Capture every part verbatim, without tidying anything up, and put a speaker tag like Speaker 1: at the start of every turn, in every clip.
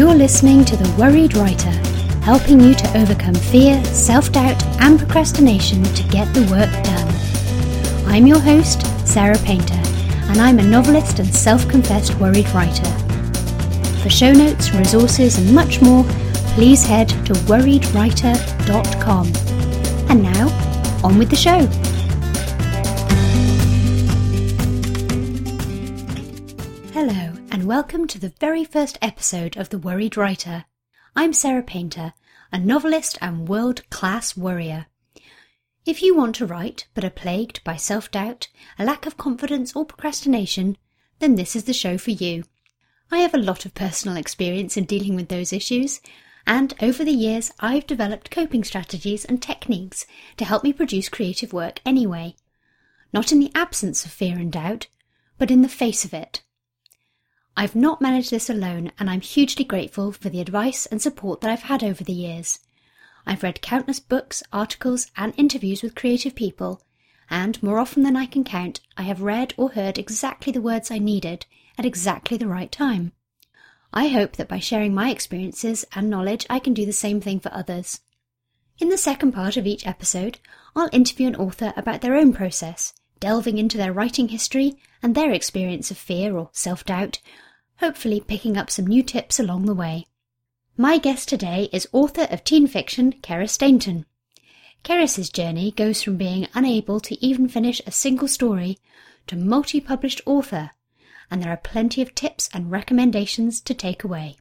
Speaker 1: You're listening to The Worried Writer, helping you to overcome fear, self-doubt and procrastination to get the work done. I'm your host, Sarah Painter, and I'm a novelist and self-confessed worried writer. For show notes, resources and much more, please head to worried writer dot com. And now, on with the show. Hello, and welcome to the very first episode of The Worried Writer. I'm Sarah Painter, a novelist and world-class worrier. If you want to write but are plagued by self-doubt, a lack of confidence or procrastination, then this is the show for you. I have a lot of personal experience in dealing with those issues, and over the years I've developed coping strategies and techniques to help me produce creative work anyway. Not in the absence of fear and doubt, but in the face of it. I've not managed this alone, and I'm hugely grateful for the advice and support that I've had over the years. I've read countless books, articles and interviews with creative people, and more often than I can count, I have read or heard exactly the words I needed at exactly the right time. I hope that by sharing my experiences and knowledge I can do the same thing for others. In the second part of each episode, I'll interview an author about their own process, delving into their writing history and their experience of fear or self-doubt, hopefully picking up some new tips along the way. My guest today is author of teen fiction, Cerys Stainton. Cerys's journey goes from being unable to even finish a single story to multi-published author, and there are plenty of tips and recommendations to take away.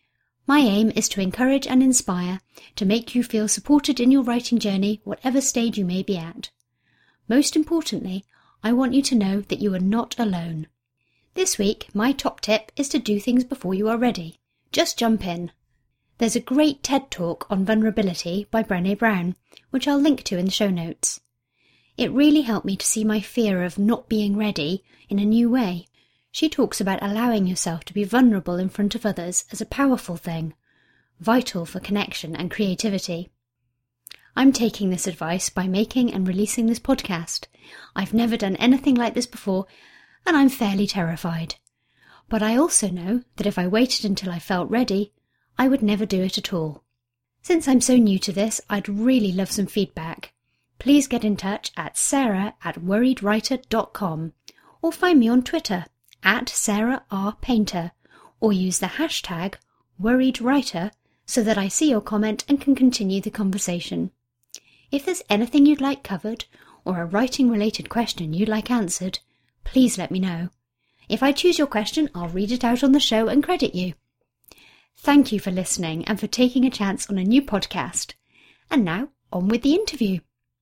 Speaker 1: My aim is to encourage and inspire, to make you feel supported in your writing journey, whatever stage you may be at. Most importantly, I want you to know that you are not alone. This week, my top tip is to do things before you are ready. Just jump in. There's a great TED Talk on vulnerability by Brené Brown, which I'll link to in the show notes. It really helped me to see my fear of not being ready in a new way. She talks about allowing yourself to be vulnerable in front of others as a powerful thing, vital for connection and creativity. I'm taking this advice by making and releasing this podcast. I've never done anything like this before, and I'm fairly terrified. But I also know that if I waited until I felt ready, I would never do it at all. Since I'm so new to this, I'd really love some feedback. Please get in touch at sarah at worried writer dot com or find me on Twitter at Sarah R. Painter, or use the hashtag WorriedWriter so that I see your comment and can continue the conversation. If there's anything you'd like covered, or a writing-related question you'd like answered, please let me know. If I choose your question, I'll read it out on the show and credit you. Thank you for listening and for taking a chance on a new podcast. And now, on with the interview.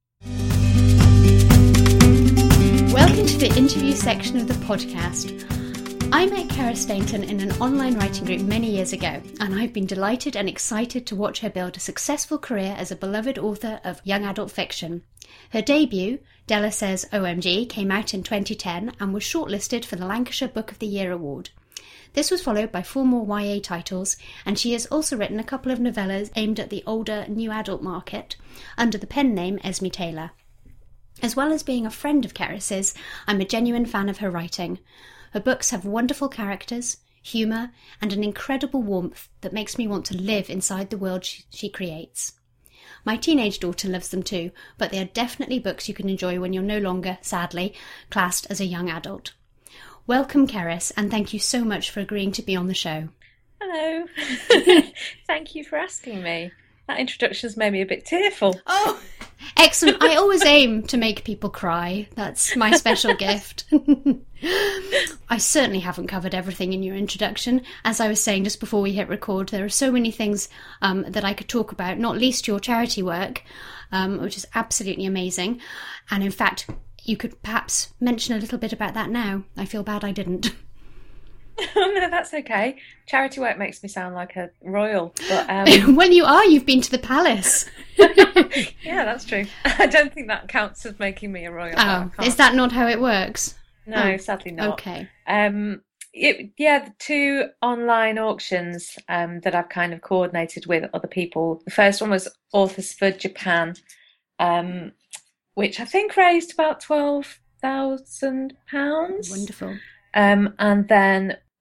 Speaker 1: Welcome to the interview section of the podcast. I met Cerys Stainton in an online writing group many years ago, and I've been delighted and excited to watch her build a successful career as a beloved author of young adult fiction. Her debut, Della Says O M G, came out in twenty ten and was shortlisted for the Lancashire Book of the Year award. This was followed by four more Y A titles, and she has also written a couple of novellas aimed at the older new adult market under the pen name Esme Taylor. As well as being a friend of Cerys's, I'm a genuine fan of her writing. Her books have wonderful characters, humour, and an incredible warmth that makes me want to live inside the world she, she creates. My teenage daughter loves them too, but they are definitely books you can enjoy when you're no longer, sadly, classed as a young adult. Welcome, Cerys, and thank you so much for agreeing to be on the show.
Speaker 2: Hello. Thank you for asking me. That introduction's made me a bit tearful.
Speaker 1: Oh, excellent. I always aim to make people cry. That's my special gift. I certainly haven't covered everything in your introduction. As I was saying just before we hit record, there are so many things um, that I could talk about, not least your charity work, um, which is absolutely amazing. And in fact, you could perhaps mention a little bit about that now. I feel bad I didn't.
Speaker 2: Oh, no, that's okay. Charity work makes me sound like a royal. But, um...
Speaker 1: well, you are. You've been to the palace.
Speaker 2: Yeah, that's true. I don't think that counts as making me a royal.
Speaker 1: Oh, is that not how it works?
Speaker 2: No,
Speaker 1: oh.
Speaker 2: sadly not.
Speaker 1: Okay.
Speaker 2: Um, it, yeah, the two online auctions um, that I've kind of coordinated with other people. The first one was Authors for Japan, um, which I think raised about twelve thousand pounds.
Speaker 1: Wonderful.
Speaker 2: Um, and then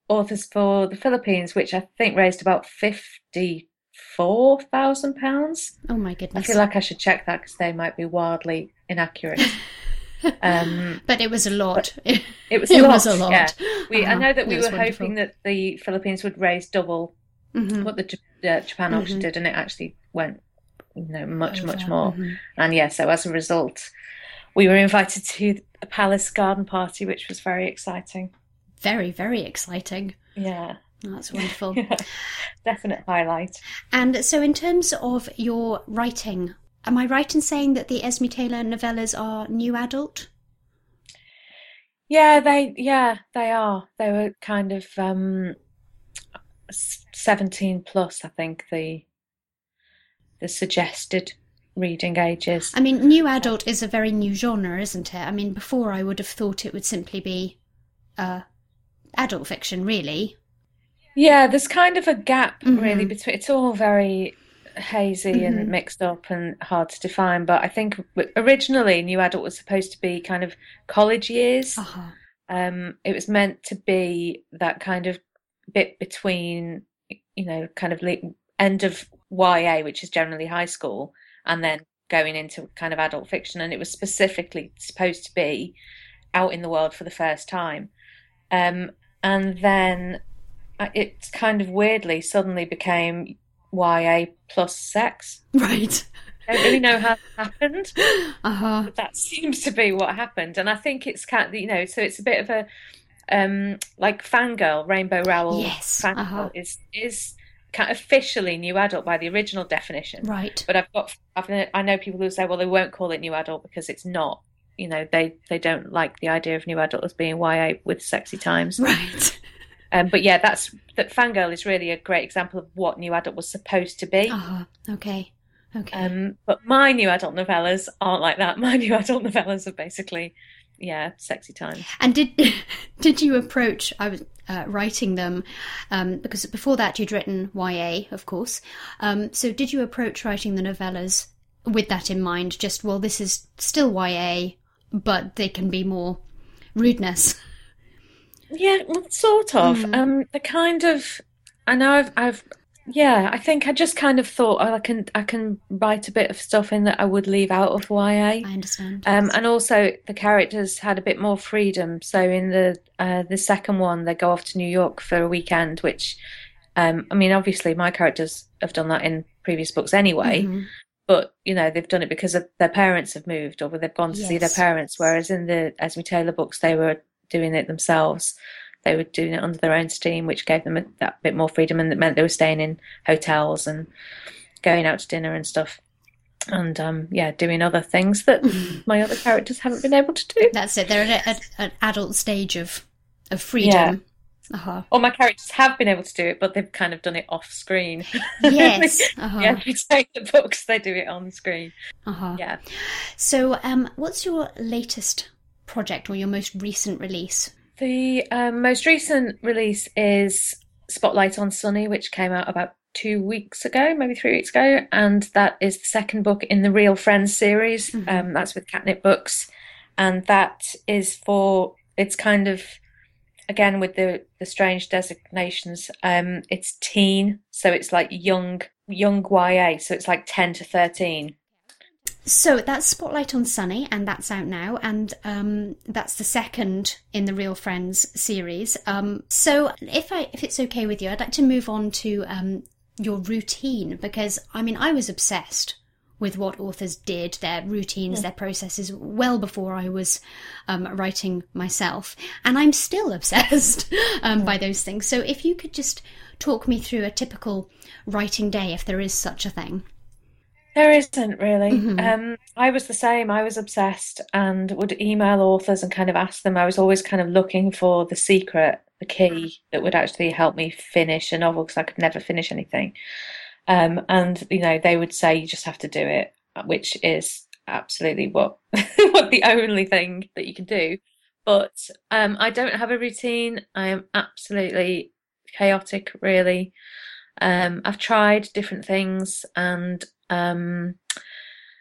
Speaker 2: Authors for the Philippines, which I think raised about fifty-four thousand pounds.
Speaker 1: Oh my
Speaker 2: I
Speaker 1: goodness.
Speaker 2: feel like I should check that because they might be wildly inaccurate. Um,
Speaker 1: but it was a lot.
Speaker 2: it was,
Speaker 1: it
Speaker 2: a lot,
Speaker 1: was a lot.
Speaker 2: Yeah. We,
Speaker 1: uh-huh.
Speaker 2: I know that we
Speaker 1: It
Speaker 2: were
Speaker 1: was wonderful.
Speaker 2: hoping that the Philippines would raise double
Speaker 1: Mhm.
Speaker 2: what the J- uh, Japan auction
Speaker 1: Mhm.
Speaker 2: did, and it actually went, you know, much,
Speaker 1: Over.
Speaker 2: much more.
Speaker 1: Mhm.
Speaker 2: And yeah, so as a result, we were invited to a palace garden party, which was very exciting.
Speaker 1: Very, very exciting.
Speaker 2: Yeah.
Speaker 1: Oh, that's wonderful.
Speaker 2: Yeah. Definite highlight.
Speaker 1: And so in terms of your writing, am I right in saying that the Esme Taylor novellas are new adult?
Speaker 2: Yeah, they yeah, they are. They were kind of um seventeen plus, I think, the the suggested reading ages.
Speaker 1: I mean, new adult is a very new genre, isn't it? I mean, before I would have thought it would simply be uh, adult fiction, really.
Speaker 2: Yeah, there's kind of a gap,
Speaker 1: Mhm.
Speaker 2: really, between it's all very hazy
Speaker 1: Mhm.
Speaker 2: and mixed up and hard to define. But I think originally New Adult was supposed to be kind of college years.
Speaker 1: Uh-huh.
Speaker 2: Um, it was meant to be that kind of bit between, you know, kind of le- end of Y A, which is generally high school, and then going into kind of adult fiction. And it was specifically supposed to be out in the world for the first time. Um, and then it kind of weirdly suddenly became Y A plus sex.
Speaker 1: Right.
Speaker 2: I don't really know how it happened.
Speaker 1: Uh-huh.
Speaker 2: But that seems to be what happened. And I think it's kind of, you know, so it's a bit of a um like Fangirl, Rainbow Rowell.
Speaker 1: Yes.
Speaker 2: Fangirl
Speaker 1: Uh-huh.
Speaker 2: is is kind of officially new adult by the original definition.
Speaker 1: Right.
Speaker 2: But I've got I've I know people who say, well, they won't call it new adult because it's not. You know, they they don't like the idea of new adult as being Y A with sexy times.
Speaker 1: Right.
Speaker 2: Um, but yeah, that's that. Fangirl is really a great example of what new adult was supposed to be.
Speaker 1: Uh-huh. Okay. Okay.
Speaker 2: Um, but my new adult novellas aren't like that. My new adult novellas are basically, yeah, sexy times.
Speaker 1: And did did you approach? I was uh, writing them um, because before that you'd written Y A, of course. Um, so did you approach writing the novellas with that in mind? Just, well, this is still Y A, but they can be more rudeness.
Speaker 2: Yeah, well, sort of.
Speaker 1: Mm.
Speaker 2: Um, the kind of, I know I've, I've, yeah, I think I just kind of thought, oh, I can, I can write a bit of stuff in that I would leave out of Y A.
Speaker 1: I understand.
Speaker 2: Um, and also the characters had a bit more freedom. So in the uh, the second one, they go off to New York for a weekend, which, um, I mean, obviously my characters have done that in previous books anyway.
Speaker 1: Mhm.
Speaker 2: But, you know, they've done it because of their parents have moved or they've gone to see their
Speaker 1: Yes.
Speaker 2: parents. Whereas in the Esme Taylor books, they were doing it themselves. They were doing it under their own steam, which gave them a, that bit more freedom, and it meant they were staying in hotels and going out to dinner and stuff. And, um, yeah, doing other things that my other characters haven't been able to do.
Speaker 1: That's it. They're at a, at an adult stage of of freedom.
Speaker 2: Yeah.
Speaker 1: Uh-huh.
Speaker 2: Or my characters have been able to do it, but they've kind of done it off screen.
Speaker 1: Yes. Uh-huh.
Speaker 2: Yeah, if you take the books, they do it on screen.
Speaker 1: Uh-huh.
Speaker 2: Yeah.
Speaker 1: So, um, what's your latest project or your most recent release?
Speaker 2: The um, most recent release is Spotlight on Sunny, which came out about two weeks ago, maybe three weeks ago, and that is the second book in the Real Friends series.
Speaker 1: Mhm.
Speaker 2: Um, that's with Catnip Books, and that is for, it's kind of, again with the the strange designations, um, it's teen, so it's like young young Y A, so it's like ten to thirteen.
Speaker 1: So that's Spotlight on Sunny, and that's out now, and um, that's the second in the Real Friends series. Um, so if I if it's okay with you, I'd like to move on to um, your routine, because I mean I was obsessed with what authors did, their routines, their processes, well before I was um, writing myself, and I'm still obsessed um, by those things. So if you could just talk me through a typical writing day, if there is such a thing.
Speaker 2: There isn't really.
Speaker 1: Mhm.
Speaker 2: Um, I was the same. I was obsessed and would email authors and kind of ask them. I was always kind of looking for the secret, the key that would actually help me finish a novel, because I could never finish anything. Um, and you know, they would say you just have to do it, which is absolutely what what the only thing that you can do. But um, I don't have a routine. I am absolutely chaotic, really. Um, I've tried different things, and um,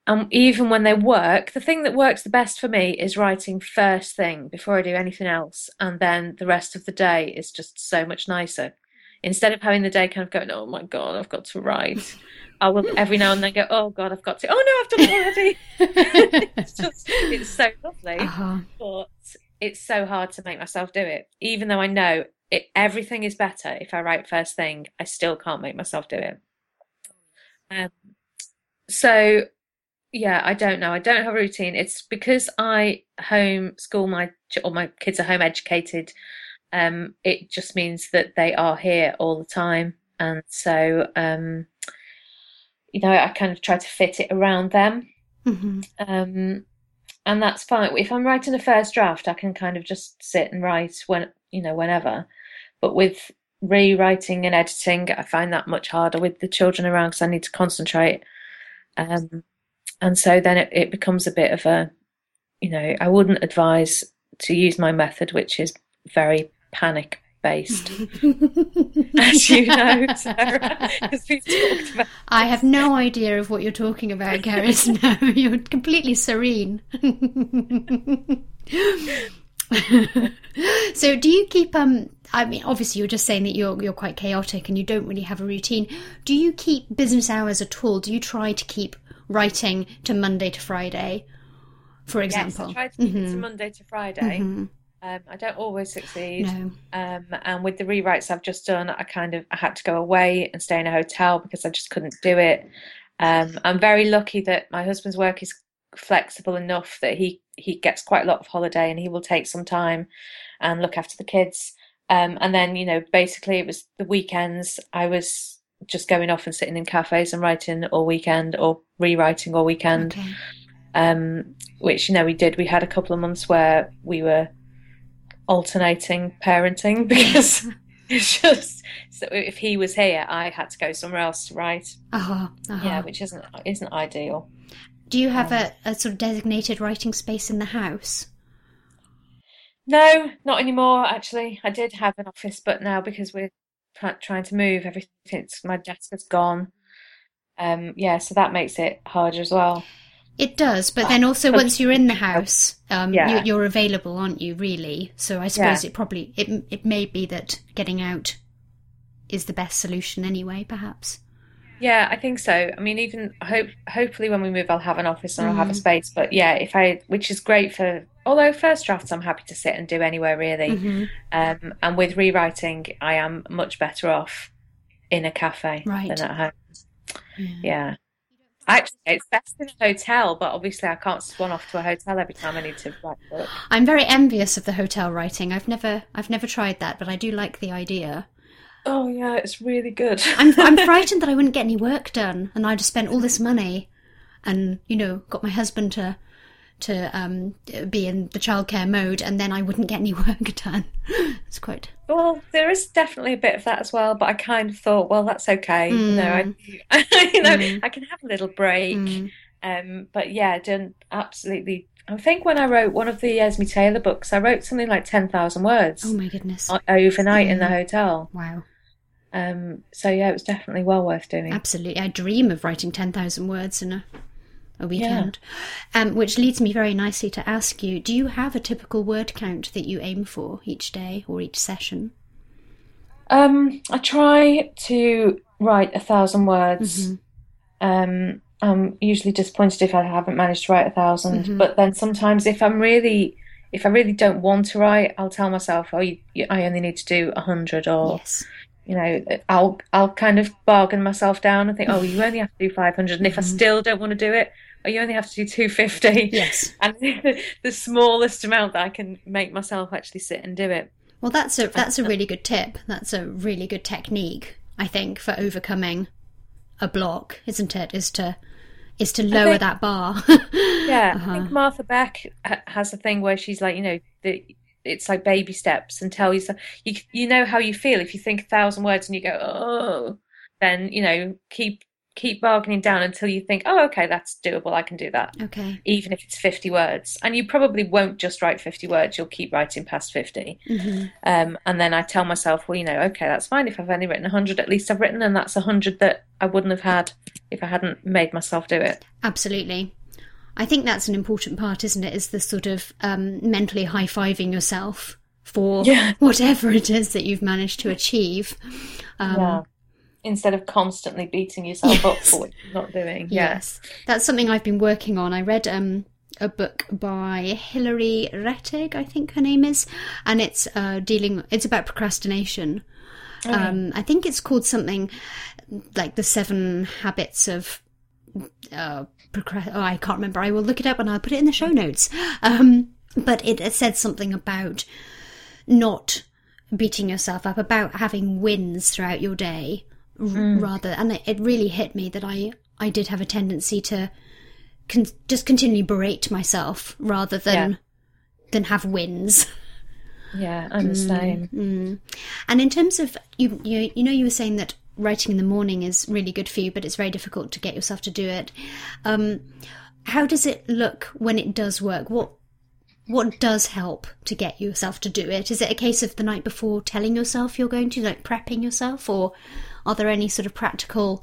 Speaker 2: and even when they work, the thing that works the best for me is writing first thing before I do anything else, and then the rest of the day is just so much nicer. Instead of having the day kind of going, oh my God, I've got to write. I will every now and then go, oh God, I've got to. Oh no, I've done it already. It's just, it's so lovely,
Speaker 1: Uh-huh.
Speaker 2: but it's so hard to make myself do it. Even though I know it, everything is better if I write first thing, I still can't make myself do it. Um, so yeah, I don't know. I don't have a routine. It's because I homeschool my ch- or my kids are home educated. Um, it just means that they are here all the time, and so um, you know, I kind of try to fit it around them.
Speaker 1: Hmm.
Speaker 2: Um, and that's fine. If I'm writing a first draft, I can kind of just sit and write when, you know, whenever. But with rewriting and editing, I find that much harder with the children around because I need to concentrate. Um, and so then it, it becomes a bit of a, you know, I wouldn't advise to use my method, which is very panic based, as you know, Sarah, because we've talked about.
Speaker 1: I have no idea of what you're talking about, Gareth. No, you're completely serene. So do you keep um I mean, obviously you're just saying that you're you're quite chaotic and you don't really have a routine. Do you keep business hours at all? Do you try to keep writing to Monday to Friday, for example?
Speaker 2: Yes, I try to keep
Speaker 1: mm-hmm.
Speaker 2: it to Monday to Friday.
Speaker 1: Mm-hmm.
Speaker 2: Um, I don't always succeed.
Speaker 1: No.
Speaker 2: Um, and with the rewrites I've just done, I kind of I had to go away and stay in a hotel because I just couldn't do it. Um, I'm very lucky that my husband's work is flexible enough that he he gets quite a lot of holiday and he will take some time and look after the kids. Um, and then, you know, basically it was the weekends I was just going off and sitting in cafes and writing all weekend or rewriting all weekend.
Speaker 1: Okay.
Speaker 2: Um, which, you know, we did. We had a couple of months where we were alternating parenting because it's just so if he was here I had to go somewhere else to write.
Speaker 1: Uh-huh, uh-huh.
Speaker 2: Yeah, which isn't isn't ideal.
Speaker 1: Do you have
Speaker 2: um,
Speaker 1: a, a sort of designated writing space in the house?
Speaker 2: No, not anymore actually. I did have an office, but now because we're tra- trying to move everything, my desk is gone. Um yeah, so that makes it harder as well.
Speaker 1: It does, but then also
Speaker 2: But-
Speaker 1: once you're in the house, um,
Speaker 2: Yeah.
Speaker 1: you, you're available, aren't you? Really. So I suppose
Speaker 2: Yeah.
Speaker 1: it probably it it may be that getting out is the best solution anyway. Perhaps.
Speaker 2: Yeah, I think so. I mean, even hope hopefully when we move, I'll have an office and I'll have a
Speaker 1: Mm.
Speaker 2: space. But yeah, if I, which is great for, although first drafts I'm happy to sit and do anywhere really.
Speaker 1: Mhm.
Speaker 2: Um, and with rewriting, I am much better off in a cafe
Speaker 1: Right.
Speaker 2: than at home.
Speaker 1: Yeah.
Speaker 2: Yeah. Actually, it's best in a hotel, but obviously I can't swan off to a hotel every time I need to write a book.
Speaker 1: I'm very envious of the hotel writing. I've never I've never tried that, but I do like the idea.
Speaker 2: Oh yeah, it's really good.
Speaker 1: I'm I'm frightened that I wouldn't get any work done, and I'd have spent all this money, and you know, got my husband to to um be in the childcare mode, and then I wouldn't get any work done. It's quite.
Speaker 2: Well, there is definitely a bit of that as well, but I kind of thought, well, that's okay. You know, I, you know,
Speaker 1: Mm.
Speaker 2: I can have a little break.
Speaker 1: Mm.
Speaker 2: Um, but yeah, done absolutely. I think when I wrote one of the Esme Taylor books, I wrote something like ten thousand words
Speaker 1: Oh my goodness!
Speaker 2: o- overnight in the
Speaker 1: Mm.
Speaker 2: hotel.
Speaker 1: Wow.
Speaker 2: Um, so yeah, it was definitely well worth doing.
Speaker 1: Absolutely. I dream of writing ten thousand words in a, a weekend. Um, which leads me very nicely to ask you, do you have a typical word count that you aim for each day or each session?
Speaker 2: Um, I try to write a thousand words.
Speaker 1: Mhm.
Speaker 2: Um, I'm usually disappointed if I haven't managed to write a thousand,
Speaker 1: Mhm.
Speaker 2: but then sometimes if I'm really, if I really don't want to write, I'll tell myself, oh, you, you, I only need to do a hundred, or
Speaker 1: Yes.
Speaker 2: you know, I'll I'll kind of bargain myself down and think, oh, you only have to do five hundred, and if I
Speaker 1: Mhm.
Speaker 2: still don't want to do it, oh, you only have to do two fifty.
Speaker 1: Yes.
Speaker 2: And the smallest amount that I can make myself actually sit and do it.
Speaker 1: Well, that's a that's a really good tip. That's a really good technique, I think, for overcoming a block, isn't it? Is to is to lower
Speaker 2: think-
Speaker 1: that bar.
Speaker 2: Yeah,
Speaker 1: Uh-huh.
Speaker 2: I think Martha Beck ha- has a thing where she's like, you know, the, it's like baby steps, and tell yourself, you you know how you feel if you think a thousand words and you go, oh, then you know, keep keep bargaining down until you think, oh, okay, that's doable. I can do that.
Speaker 1: Okay.
Speaker 2: Even if it's fifty words. And you probably won't just write fifty words. You'll keep writing past fifty.
Speaker 1: Mm-hmm.
Speaker 2: Um, and then I tell myself, well, you know, okay, that's fine. If I've only written one hundred, at least I've written, and that's one hundred that I wouldn't have had if I hadn't made myself do it.
Speaker 1: Absolutely. I think that's an important part, isn't it? Is the sort of um, mentally high-fiving yourself for
Speaker 2: Yeah.
Speaker 1: whatever it is that you've managed to achieve. Um,
Speaker 2: Yeah. Instead of constantly beating yourself
Speaker 1: Yes.
Speaker 2: up for what you're not doing. Yeah.
Speaker 1: Yes. That's something I've been working on. I read um, a book by Hilary Rettig, I think her name is, and it's uh, dealing, it's about procrastination.
Speaker 2: Oh, yeah.
Speaker 1: Um, I think it's called something like The Seven Habits of uh, Procrast- oh, I can't remember. I will look it up and I'll put it in the show notes. Um, but it, it said something about not beating yourself up, about having wins throughout your day. Mm. Rather, and it, it really hit me that I, I did have a tendency to con- just continually berate myself rather than
Speaker 2: Yeah.
Speaker 1: than have wins.
Speaker 2: Yeah, I'm the same.
Speaker 1: Mm. And in terms of you, you, you know, you were saying that writing in the morning is really good for you, but it's very difficult to get yourself to do it. Um, how does it look when it does work? What what does help to get yourself to do it? Is it a case of the night before telling yourself you're going to, like prepping yourself, or are there any sort of practical?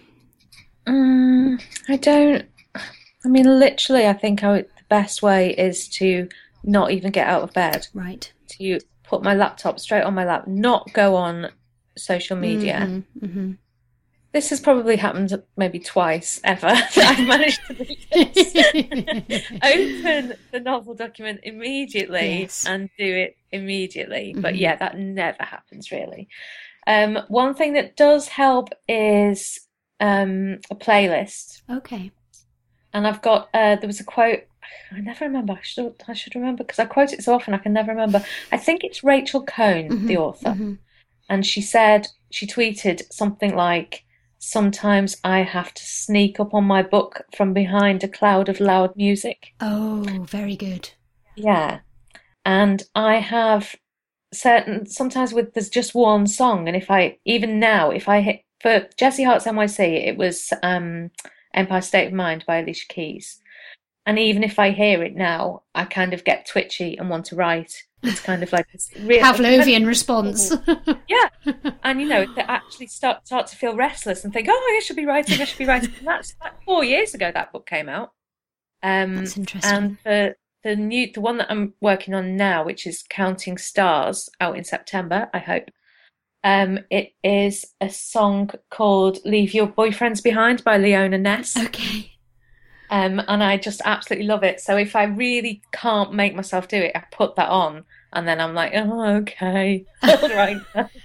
Speaker 2: Um, I don't. I mean, literally, I think I would, the best way is to not even get out of bed.
Speaker 1: Right.
Speaker 2: To put my laptop straight on my lap, not go on social media.
Speaker 1: Mm-hmm, mm-hmm.
Speaker 2: This has probably happened maybe twice ever that I've managed to do this. Open the novel document immediately
Speaker 1: Yes.
Speaker 2: and do it immediately.
Speaker 1: Mm-hmm.
Speaker 2: But yeah, that never happens really. Um, one thing that does help is um, a playlist.
Speaker 1: Okay.
Speaker 2: And I've got, uh, there was a quote, I never remember, I should, I should remember because I quote it so often I can never remember. I think it's Rachel Cohn,
Speaker 1: Mm-hmm,
Speaker 2: the author.
Speaker 1: Mm-hmm.
Speaker 2: And she said, she tweeted something like, sometimes I have to sneak up on my book from behind a cloud of loud music.
Speaker 1: Oh, very good.
Speaker 2: Yeah. And I have certain, sometimes with, there's just one song. And if I, even now, if I hit, for Jessie Hart's N Y C, it was um, Empire State of Mind by Alicia Keys. And even if I hear it now, I kind of get twitchy and want to write. It's kind of like this real
Speaker 1: Pavlovian response.
Speaker 2: Yeah. And, you know, they actually start start to feel restless and think, oh, I should be writing, I should be writing. And that's like four years ago that book came out. Um,
Speaker 1: That's interesting.
Speaker 2: And the, the new, the one that I'm working on now, which is Counting Stars, out in September, I hope. Um, it is a song called Leave Your Boyfriends Behind by Leona Ness.
Speaker 1: Okay.
Speaker 2: Um, and I just absolutely love it. So if I really can't make myself do it, I put that on, and then I'm like, oh, okay, all right.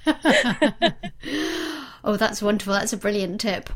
Speaker 1: Oh, that's wonderful. That's a brilliant tip.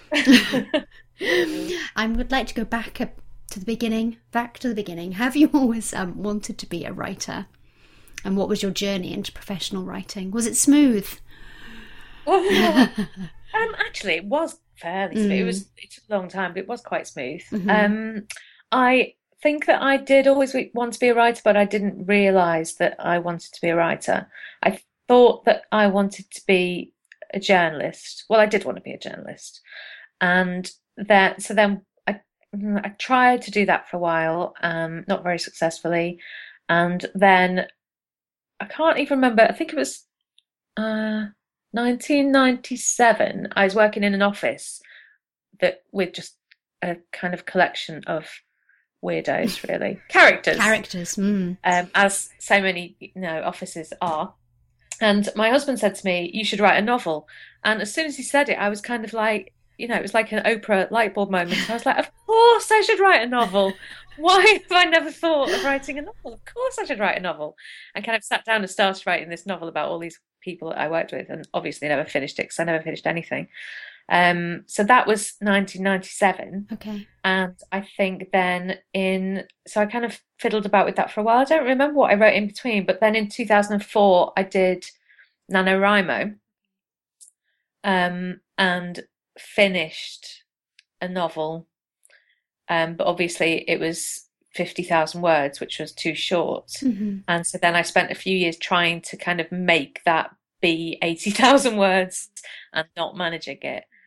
Speaker 1: I would like to go back up to the beginning. Back to the beginning. Have you always um, wanted to be a writer? And what was your journey into professional writing? Was it smooth?
Speaker 2: um, actually, it was fairly smooth.
Speaker 1: Mm.
Speaker 2: It was it took a long time, but it was quite smooth.
Speaker 1: Mm-hmm.
Speaker 2: Um, I think that I did always want to be a writer, but I didn't realise that I wanted to be a writer. I thought that I wanted to be a journalist. Well, I did want to be a journalist, and that so then I I tried to do that for a while, um, not very successfully, and then I can't even remember. I think it was uh, nineteen ninety-seven. I was working in an office that with just a kind of collection of weirdos, really characters,
Speaker 1: Characters. Mm.
Speaker 2: um, as so many you know offices are. And my husband said to me, "You should write a novel." And as soon as he said it, I was kind of like, you know, it was like an Oprah light bulb moment. I was like, "Of course, I should write a novel. Why have I never thought of writing a novel? Of course, I should write a novel." And kind of sat down and started writing this novel about all these people that I worked with, and obviously never finished it because I never finished anything. Um, so that was nineteen ninety-seven.
Speaker 1: Okay.
Speaker 2: And I think then in, so I kind of fiddled about with that for a while. I don't remember what I wrote in between, but then in two thousand four, I did NaNoWriMo, um, and finished a novel. Um, but obviously it was fifty thousand words, which was too short.
Speaker 1: Mm-hmm.
Speaker 2: And so then I spent a few years trying to kind of make that be eighty thousand words and not managing it.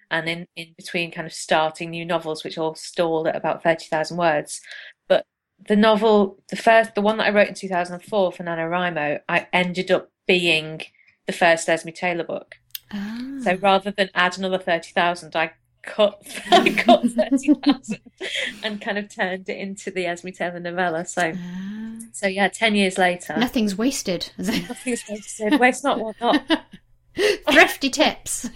Speaker 2: and in, in between kind of starting new novels, which all stalled at about thirty thousand words. But the novel, the first, the one that I wrote in two thousand four for NaNoWriMo, I ended up being the first Esme Taylor book.
Speaker 1: Ah.
Speaker 2: So rather than add another thirty thousand, I cut, I cut thirty thousand and kind of turned it into the Esme Taylor novella. So,
Speaker 1: Ah.
Speaker 2: so yeah, ten years later.
Speaker 1: Nothing's wasted.
Speaker 2: Nothing's wasted. Waste not, want not.
Speaker 1: Thrifty tips.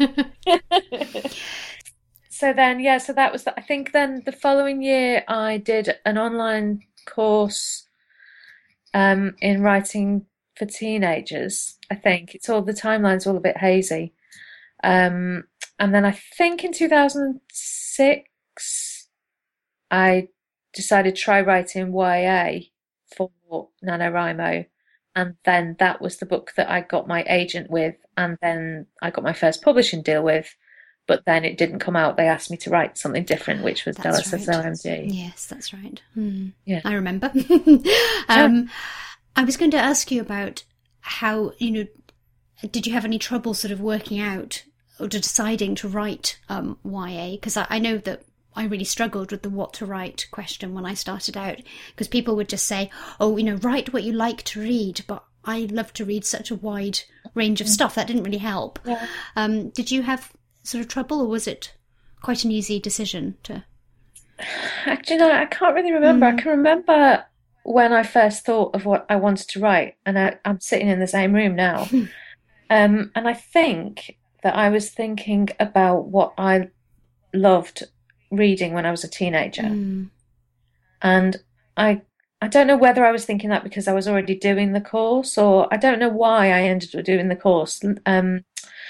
Speaker 2: So then, yeah, so that was, the, I think then the following year I did an online course um, in writing for teenagers, I think. It's all, the timeline's all a bit hazy. Um, and then I think in two thousand six, I decided to try writing Y A for NaNoWriMo. And then that was the book that I got my agent with, and then I got my first publishing deal with. But then it didn't come out. They asked me to write something different, which was
Speaker 1: That's
Speaker 2: Dallas
Speaker 1: right.
Speaker 2: O M D.
Speaker 1: Yes, that's right. Hmm.
Speaker 2: Yeah.
Speaker 1: I remember. um, I was going to ask you about how, you know, did you have any trouble sort of working out or deciding to write um, Y A? Because I, I know that I really struggled with the what to write question when I started out, because people would just say, oh, you know, write what you like to read, but I love to read such a wide range of stuff. That didn't really help.
Speaker 2: Yeah.
Speaker 1: Um, did you have sort of trouble, or was it quite an easy decision to?
Speaker 2: Actually, no, I can't really remember. Mm. I can remember when I first thought of what I wanted to write, and I, I'm sitting in the same room now. um, and I think that I was thinking about what I loved reading when I was a teenager.
Speaker 1: Mm.
Speaker 2: And I I don't know whether I was thinking that because I was already doing the course, or I don't know why I ended up doing the course. Um,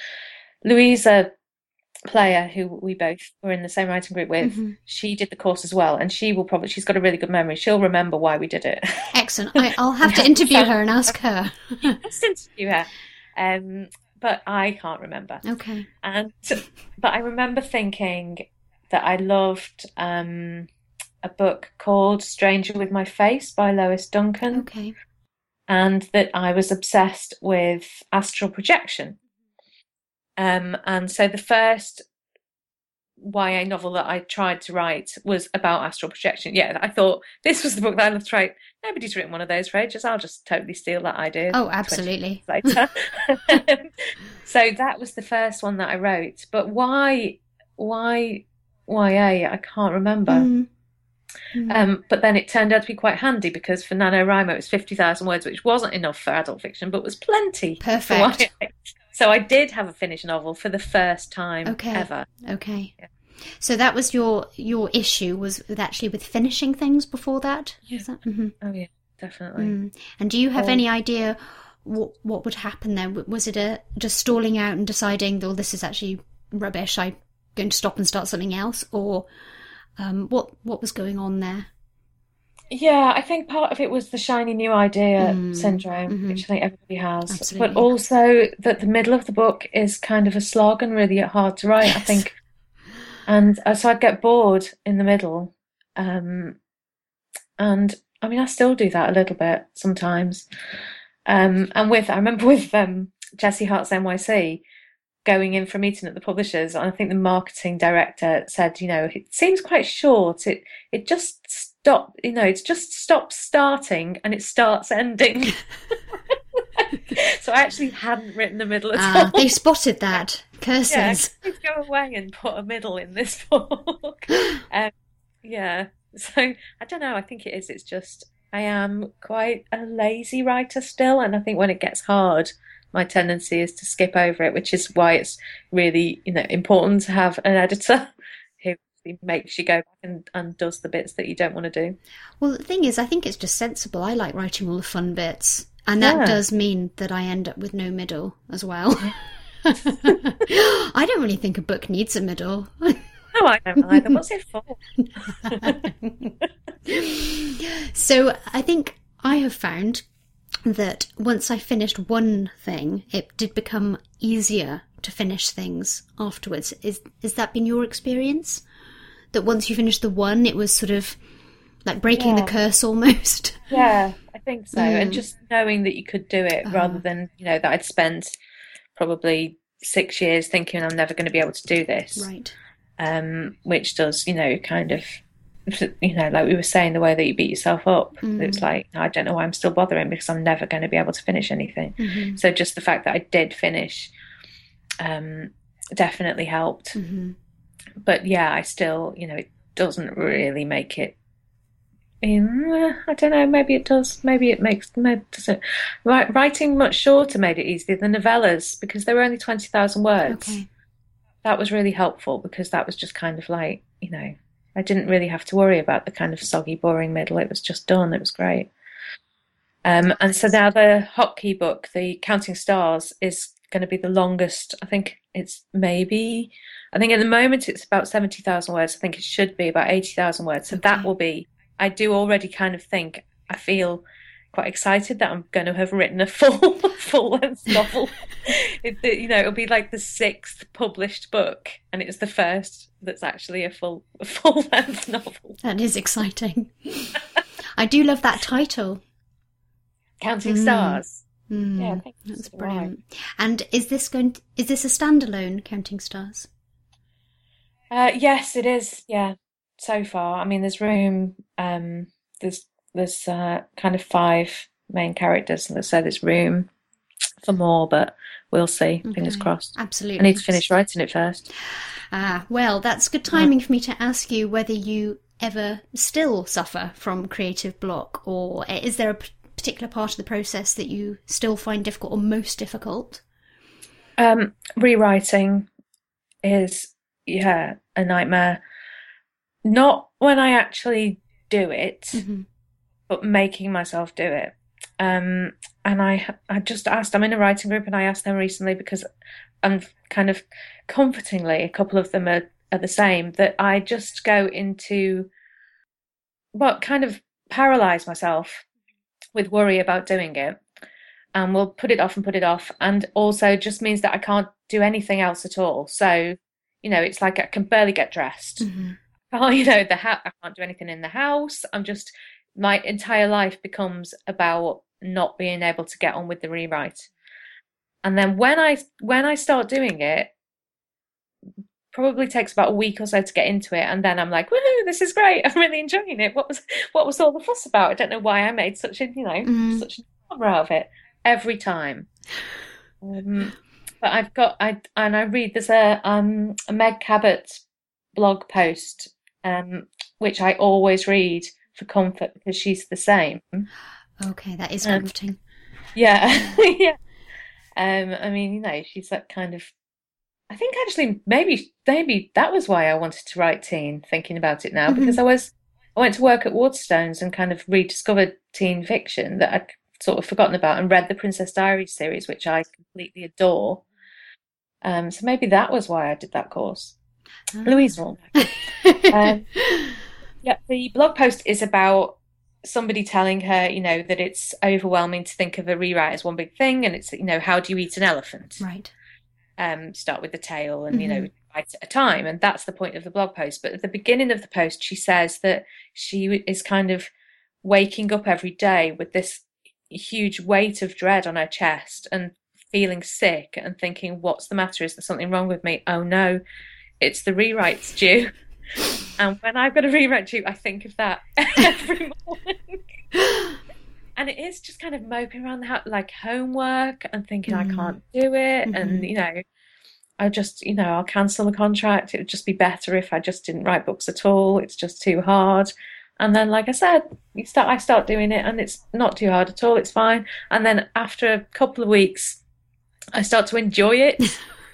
Speaker 2: Louisa Player, who we both were in the same writing group with, mm-hmm. she did the course as well, and she will probably, she's got a really good memory. She'll remember why we did it.
Speaker 1: Excellent. I, I'll have to interview her and ask her.
Speaker 2: Let's interview her. Um, but I can't remember.
Speaker 1: Okay.
Speaker 2: And but I remember thinking that I loved um, a book called Stranger with My Face by Lois Duncan.
Speaker 1: Okay.
Speaker 2: And that I was obsessed with astral projection. Um, and so the first Y A novel that I tried to write was about astral projection. Yeah, I thought this was the book that I loved to write. Nobody's written one of those for ages. I'll just totally steal that idea.
Speaker 1: Oh, absolutely.
Speaker 2: Later. So that was the first one that I wrote. But why, why Y A? I can't remember.
Speaker 1: Mm. Mm.
Speaker 2: Um, but then it turned out to be quite handy, because for NaNoWriMo it was fifty thousand words, which wasn't enough for adult fiction, but was plenty.
Speaker 1: Perfect.
Speaker 2: So I did have a finished novel for the first time
Speaker 1: okay.
Speaker 2: ever.
Speaker 1: Okay. Yeah. So that was your your issue, was with actually with finishing things before that?
Speaker 2: Yeah.
Speaker 1: Is that? Mm-hmm.
Speaker 2: Oh yeah, definitely.
Speaker 1: Mm. And do you have
Speaker 2: oh.
Speaker 1: any idea what what would happen then? Was it a just stalling out and deciding, oh, this is actually rubbish, I'm going to stop and start something else, or um, what what was going on there?
Speaker 2: Yeah, I think part of it was the shiny new idea
Speaker 1: mm.
Speaker 2: syndrome,
Speaker 1: mm-hmm.
Speaker 2: which I think everybody has.
Speaker 1: Absolutely.
Speaker 2: But also that the middle of the book is kind of a slog and really hard to write,
Speaker 1: yes.
Speaker 2: I think. And uh, so I'd get bored in the middle. Um, and I mean, I still do that a little bit sometimes. Um, and with, I remember with um, Jessie Hart's N Y C, going in for a meeting at the publishers, and I think the marketing director said, you know, it seems quite short. It it just stop, you know, it just stops starting and it starts ending. So I actually hadn't written the middle at
Speaker 1: ah,
Speaker 2: all.
Speaker 1: They spotted that. Curses.
Speaker 2: Yeah, please go away and put a middle in this book. um, yeah. So I don't know. I think it is. It's just I am quite a lazy writer still, and I think when it gets hard, my tendency is to skip over it, which is why it's really, you know, important to have an editor who makes you go back and, and does the bits that you don't want to do.
Speaker 1: Well, the thing is, I think it's just sensible. I like writing all the fun bits, and that yeah. does mean that I end up with no middle as well. I don't really think a book needs a middle.
Speaker 2: No, I don't either. What's it for?
Speaker 1: So I think I have found that once I finished one thing, it did become easier to finish things afterwards. Is is that been your experience? That once you finished the one, it was sort of like breaking yeah. the curse almost?
Speaker 2: Yeah, I think so.
Speaker 1: Mm.
Speaker 2: And just knowing that you could do it uh-huh. rather than, you know, that I'd spent probably six years thinking I'm never going to be able to do this.
Speaker 1: Right.
Speaker 2: Um, which does, you know, kind of, you know, like we were saying, the way that you beat yourself up. Mm. It's like, I don't know why I'm still bothering, because I'm never going to be able to finish anything. Mm-hmm. So just the fact that I did finish um, definitely helped. Mm-hmm. But yeah, I still, you know, it doesn't really make it. In, I don't know. Maybe it does. Maybe it makes. Maybe does it, writing much shorter made it easier than novellas, because they were only twenty thousand words.
Speaker 1: Okay.
Speaker 2: That was really helpful, because that was just kind of like, you know, I didn't really have to worry about the kind of soggy, boring middle. It was just done. It was great. Um, and so now the Hotkey book, the Counting Stars, is going to be the longest. I think it's maybe. I think at the moment it's about seventy thousand words. I think it should be about eighty thousand words. So okay. That will be. I do already kind of think, I feel quite excited that I'm going to have written a full full length novel. it, it, you know, it'll be like the sixth published book, and it's the first that's actually a full a full length novel.
Speaker 1: That is exciting. I do love that title,
Speaker 2: Counting mm. Stars.
Speaker 1: Mm. Yeah, I think that's brilliant. Right. And is this going? To, is this a standalone Counting Stars?
Speaker 2: Uh, yes, it is. Yeah. So far, I mean, there's room. Um, there's there's uh, kind of five main characters, and so there's room for more, but we'll see. Okay. Fingers crossed.
Speaker 1: Absolutely.
Speaker 2: I need to finish writing it first.
Speaker 1: Ah, well, that's good timing yeah. for me to ask you whether you ever still suffer from creative block, or is there a p- particular part of the process that you still find difficult or most difficult?
Speaker 2: Um, rewriting is yeah a nightmare. Not when I actually do it, mm-hmm. but making myself do it. Um, and I, I just asked, I'm in a writing group, and I asked them recently, because I'm kind of comfortingly, a couple of them are, are the same, that I just go into, well, kind of paralyze myself with worry about doing it. And we'll put it off and put it off. And also just means that I can't do anything else at all. So, you know, it's like I can barely get dressed. Mm-hmm. Oh, you know, the ha- I can't do anything in the house. I'm just, my entire life becomes about not being able to get on with the rewrite. And then when I when I start doing it, probably takes about a week or so to get into it, and then I'm like, woohoo, this is great. I'm really enjoying it. What was what was all the fuss about? I don't know why I made such a, you know, mm. such a drama out of it every time. Um, but I've got I and I read there's a um a Meg Cabot blog post. Um, which I always read for comfort, because she's the same.
Speaker 1: Okay, that is comforting. Um,
Speaker 2: yeah, yeah. Um, I mean, you know, she's that kind of. I think actually, maybe, maybe that was why I wanted to write teen. Thinking about it now, mm-hmm. because I was, I went to work at Waterstones and kind of rediscovered teen fiction that I'd sort of forgotten about, and read the Princess Diaries series, which I completely adore. Um, so maybe that was why I did that course. Oh. Louise Norman. um, yeah, the blog post is about somebody telling her, you know, that it's overwhelming to think of a rewrite as one big thing, and it's, you know, how do you eat an elephant?
Speaker 1: Right.
Speaker 2: Um, start with the tail, and mm-hmm. you know, write at a time, and that's the point of the blog post. But at the beginning of the post, she says that she is kind of waking up every day with this huge weight of dread on her chest, and feeling sick, and thinking, "What's the matter? Is there something wrong with me? Oh no, it's the rewrites due." And when I've got a rewrite due, I think of that every morning. And it is just kind of moping around the house, like homework, and thinking mm. I can't do it. Mm-hmm. And, you know, I just, you know, I'll cancel the contract. It would just be better if I just didn't write books at all. It's just too hard. And then, like I said, you start, I start doing it, and it's not too hard at all. It's fine. And then after a couple of weeks, I start to enjoy it.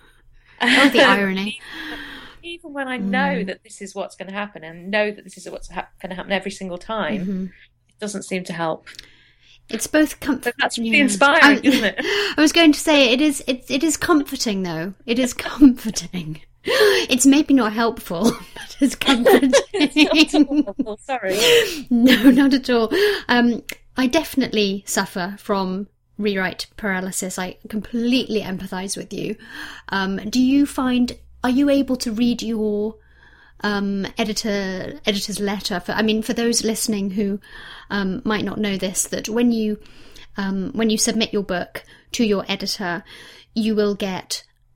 Speaker 1: Oh, the irony.
Speaker 2: Even when I know mm. that this is what's going to happen, and know that this is what's ha- going to happen every single time, mm-hmm. it doesn't seem to help.
Speaker 1: It's both comforting.
Speaker 2: That's really yeah. inspiring, um, isn't it?
Speaker 1: I was going to say it is. It, it is comforting, though. It is comforting. It's maybe not helpful, but it's comforting.
Speaker 2: It's not helpful, sorry.
Speaker 1: No, not at all. Um, I definitely suffer from rewrite paralysis. I completely empathise with you. Um, do you find? Are you able to read your um, editor editor's letter? For I mean, for those listening who um, might not know this, that when you um, when you submit your book to your editor, you will get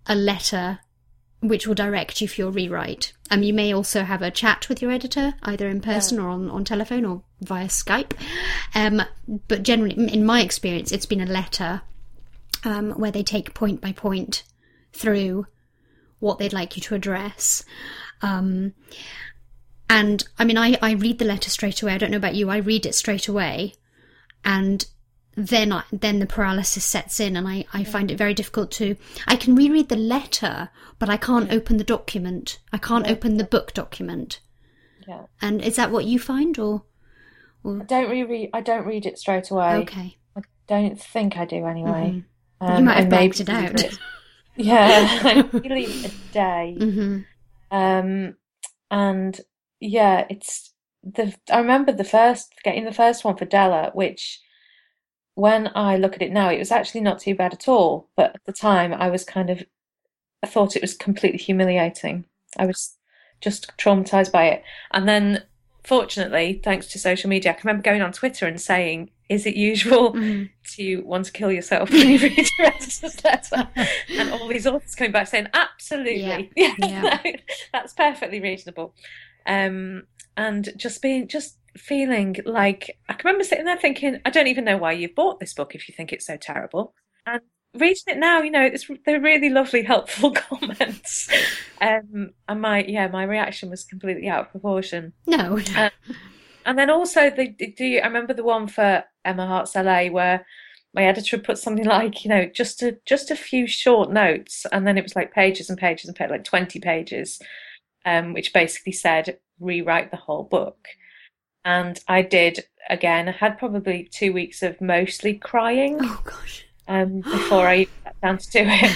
Speaker 1: a letter which will direct you for your rewrite. Um, you may also have a chat with your editor, either in person yeah. or on, on telephone or via Skype. Um, but generally, in my experience, it's been a letter um, where they take point by point through what they'd like you to address. Um, and, I mean, I, I read the letter straight away. I don't know about you. I read it straight away. And then I, then the paralysis sets in, and I, I find it very difficult to... I can reread the letter, but I can't yeah. open the document. I can't yeah. open the book document. Yeah. And is that what you find, or, or...
Speaker 2: I don't reread. I don't read it straight away.
Speaker 1: Okay.
Speaker 2: I don't think I do anyway.
Speaker 1: Mm-hmm. Um, you might have bagged it out.
Speaker 2: It. Yeah, I leave it a day.
Speaker 1: Mm-hmm.
Speaker 2: Um, and yeah, it's the. I remember the first getting the first one for Della, which. When I look at it now, it was actually not too bad at all. But at the time, I was kind of, I thought it was completely humiliating. I was just traumatized by it. And then, fortunately, thanks to social media, I can remember going on Twitter and saying, is it usual mm-hmm. to want to kill yourself when you read your editor's letter? And all these authors coming back saying, absolutely. Yeah, yeah. No, that's perfectly reasonable. Um, and just being, just feeling like, I can remember sitting there thinking, I don't even know why you've bought this book if you think it's so terrible. And reading it now, you know, it's they're really lovely, helpful comments. Um, and my yeah, my reaction was completely out of proportion.
Speaker 1: No.
Speaker 2: Um, and then also they, they do. I remember the one for Emma Hart's L A where my editor put something like, you know, just a just a few short notes, and then it was like pages and pages and pages, like twenty pages, um, which basically said rewrite the whole book. And I did, again, I had probably two weeks of mostly crying.
Speaker 1: Oh, gosh.
Speaker 2: Um, before I sat down to do it.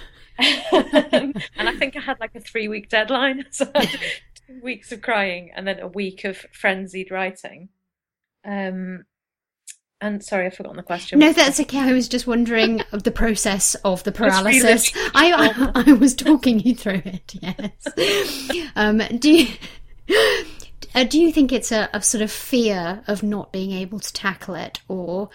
Speaker 2: um, and I think I had like a three-week deadline. So I had two weeks of crying and then a week of frenzied writing. Um, and sorry, I've forgotten the question.
Speaker 1: No, that's okay. I was just wondering of the process of the paralysis. I, I I was talking you through it, yes. Um, do you... Uh, do you think it's a, a sort of fear of not being able to tackle it, or?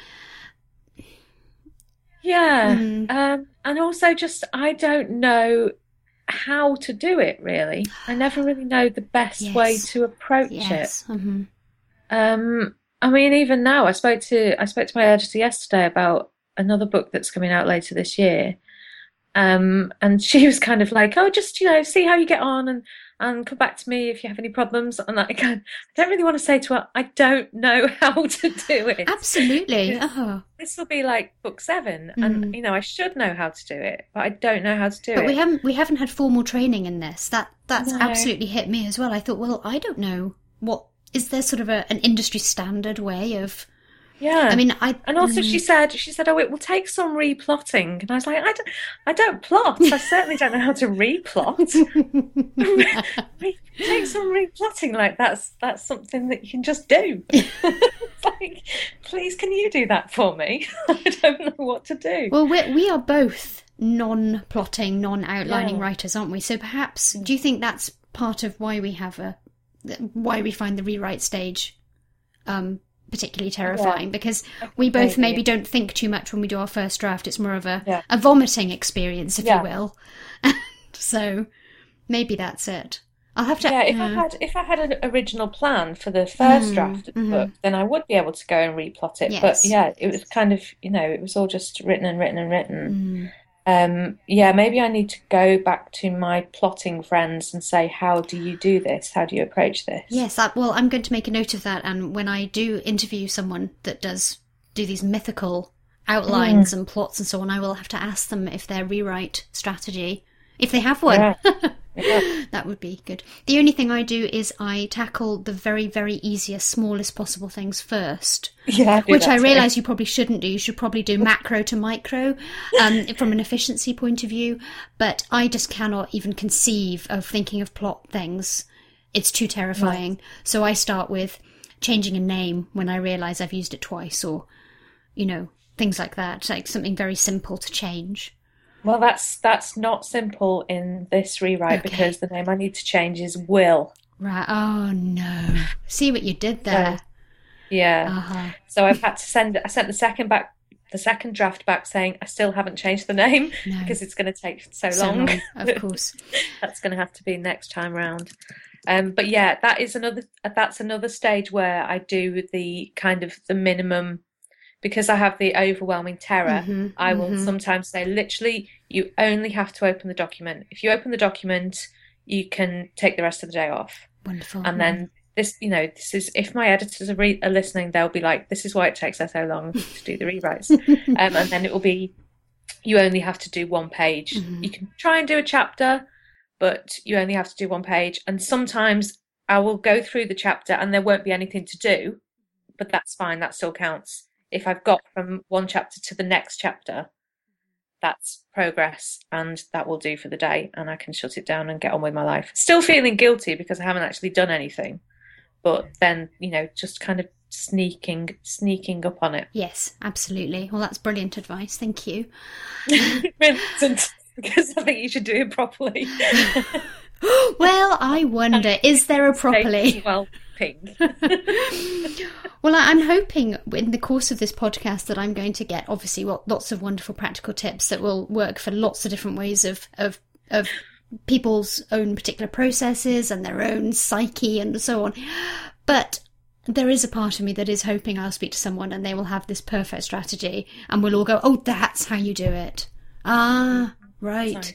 Speaker 2: Yeah, mm. um, and also just I don't know how to do it. Really, I never really know the best yes. way to approach
Speaker 1: yes.
Speaker 2: it.
Speaker 1: Mm-hmm.
Speaker 2: Um, I mean, even now, I spoke to I spoke to my editor yesterday about another book that's coming out later this year, um, and she was kind of like, "Oh, just you know, see how you get on and." And come back to me if you have any problems. And I, I don't really want to say to her, I don't know how to do it.
Speaker 1: Absolutely. Oh.
Speaker 2: This will be like book seven, mm. and you know I should know how to do it, but I don't know how to do
Speaker 1: but
Speaker 2: it. But
Speaker 1: we haven't we haven't had formal training in this. That that's no. absolutely hit me as well. I thought, well, I don't know what is there sort of a, an industry standard way of.
Speaker 2: Yeah,
Speaker 1: I mean, I
Speaker 2: and also
Speaker 1: mm.
Speaker 2: she said she said, oh, it will take some replotting, and I was like, I don't, I don't plot. I certainly don't know how to replot. Take some replotting, like that's that's something that you can just do. Like, please, can you do that for me? I don't know what to do.
Speaker 1: Well, we we are both non-plotting, non-outlining
Speaker 2: yeah.
Speaker 1: writers, aren't we? So perhaps, do you think that's part of why we have a why we find the rewrite stage um particularly terrifying, yeah. because we both maybe. maybe don't think too much when we do our first draft. It's more of a, yeah. a vomiting experience, if yeah. you will. So maybe that's it. I'll have to.
Speaker 2: Yeah, if uh, I had if I had an original plan for the first mm, draft of the mm-hmm. book, then I would be able to go and replot it. Yes. But yeah, it was kind of, you know, it was all just written and written and written. Mm. Um, yeah, maybe I need to go back to my plotting friends and say, how do you do this? How do you approach this?
Speaker 1: Yes, I, well, I'm going to make a note of that. And when I do interview someone that does do these mythical outlines mm. and plots and so on, I will have to ask them if their rewrite strategy, if they have one. Yeah. Yeah. That would be good. The only thing I do is I tackle the very, very easiest, smallest possible things first.
Speaker 2: Yeah, I
Speaker 1: which I realise
Speaker 2: too.
Speaker 1: you probably shouldn't do. You should probably do macro to micro um, from an efficiency point of view. But I just cannot even conceive of thinking of plot things. It's too terrifying. Right. So I start with changing a name when I realise I've used it twice, or, you know, things like that. Like something very simple to change.
Speaker 2: Well, that's that's not simple in this rewrite, okay. because the name I need to change is Will.
Speaker 1: Right. Oh no! See what you did there.
Speaker 2: So, yeah.
Speaker 1: Uh-huh.
Speaker 2: So I've had to send. I sent the second back the second draft back saying I still haven't changed the name
Speaker 1: no.
Speaker 2: because it's going to take so,
Speaker 1: so
Speaker 2: long.
Speaker 1: long. Of course,
Speaker 2: that's going to have to be next time round. Um, but yeah, that is another. That's another stage where I do the kind of the minimum, because I have the overwhelming terror.
Speaker 1: Mm-hmm,
Speaker 2: I will
Speaker 1: mm-hmm.
Speaker 2: sometimes say, literally, you only have to open the document. If you open the document, you can take the rest of the day off.
Speaker 1: Wonderful.
Speaker 2: And then this, you know, this is, if my editors are, re- are listening, they'll be like, this is why it takes her so long to do the rewrites. um, and then it will be, you only have to do one page.
Speaker 1: Mm-hmm.
Speaker 2: You can try and do a chapter, but you only have to do one page. And sometimes I will go through the chapter and there won't be anything to do, but that's fine. That still counts. If I've got from one chapter to the next chapter, that's progress, and that will do for the day, and I can shut it down and get on with my life. Still feeling guilty because I haven't actually done anything, but then, you know, just kind of sneaking sneaking up on it.
Speaker 1: Yes, absolutely. Well, that's brilliant advice. Thank you.
Speaker 2: Brilliant, because I think you should do it properly.
Speaker 1: Well, I wonder, is there a properly?
Speaker 2: Well, ping.
Speaker 1: Well, I'm hoping in the course of this podcast that I'm going to get, obviously, well, lots of wonderful practical tips that will work for lots of different ways of of of people's own particular processes and their own psyche and so on. But there is a part of me that is hoping I'll speak to someone and they will have this perfect strategy and we'll all go, oh, that's how you do it. Ah, right.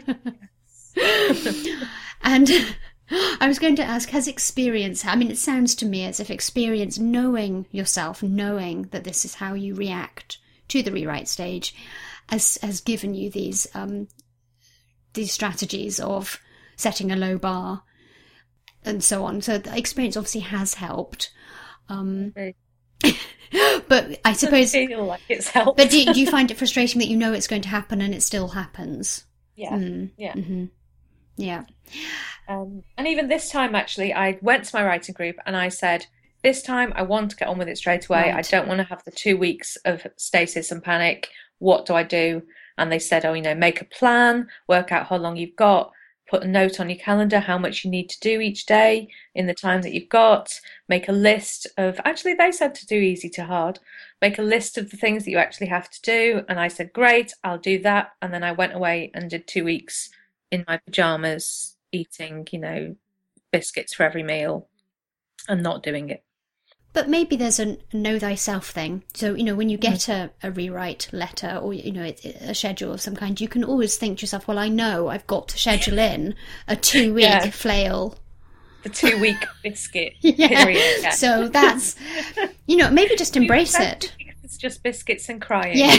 Speaker 1: And I was going to ask, has experience, I mean, it sounds to me as if experience, knowing yourself, knowing that this is how you react to the rewrite stage, has, has given you these um, these strategies of setting a low bar and so on. So the experience obviously has helped. Um,
Speaker 2: okay.
Speaker 1: But I suppose...
Speaker 2: I feel like it's helped.
Speaker 1: But do, do you find it frustrating that you know it's going to happen and it still happens?
Speaker 2: Yeah,
Speaker 1: mm.
Speaker 2: yeah.
Speaker 1: Mm-hmm. Yeah.
Speaker 2: Um, and even this time, actually, I went to my writing group and I said, this time I want to get on with it straight away.
Speaker 1: Right.
Speaker 2: I don't want to have the two weeks of stasis and panic. What do I do? And they said, oh, you know, make a plan, work out how long you've got, put a note on your calendar, how much you need to do each day in the time that you've got, make a list of, actually, they said to do easy to hard, make a list of the things that you actually have to do. And I said, great, I'll do that. And then I went away and did two weeks in my pajamas, eating, you know, biscuits for every meal and not doing it.
Speaker 1: But maybe there's a know thyself thing. So, you know, when you get a, a rewrite letter or, you know, a schedule of some kind, you can always think to yourself, well, I know I've got to schedule in a two-week
Speaker 2: yeah.
Speaker 1: flail.
Speaker 2: The two-week biscuit
Speaker 1: yeah.
Speaker 2: period. Yeah.
Speaker 1: So that's, you know, maybe just embrace it.
Speaker 2: It's just biscuits and crying.
Speaker 1: Yeah.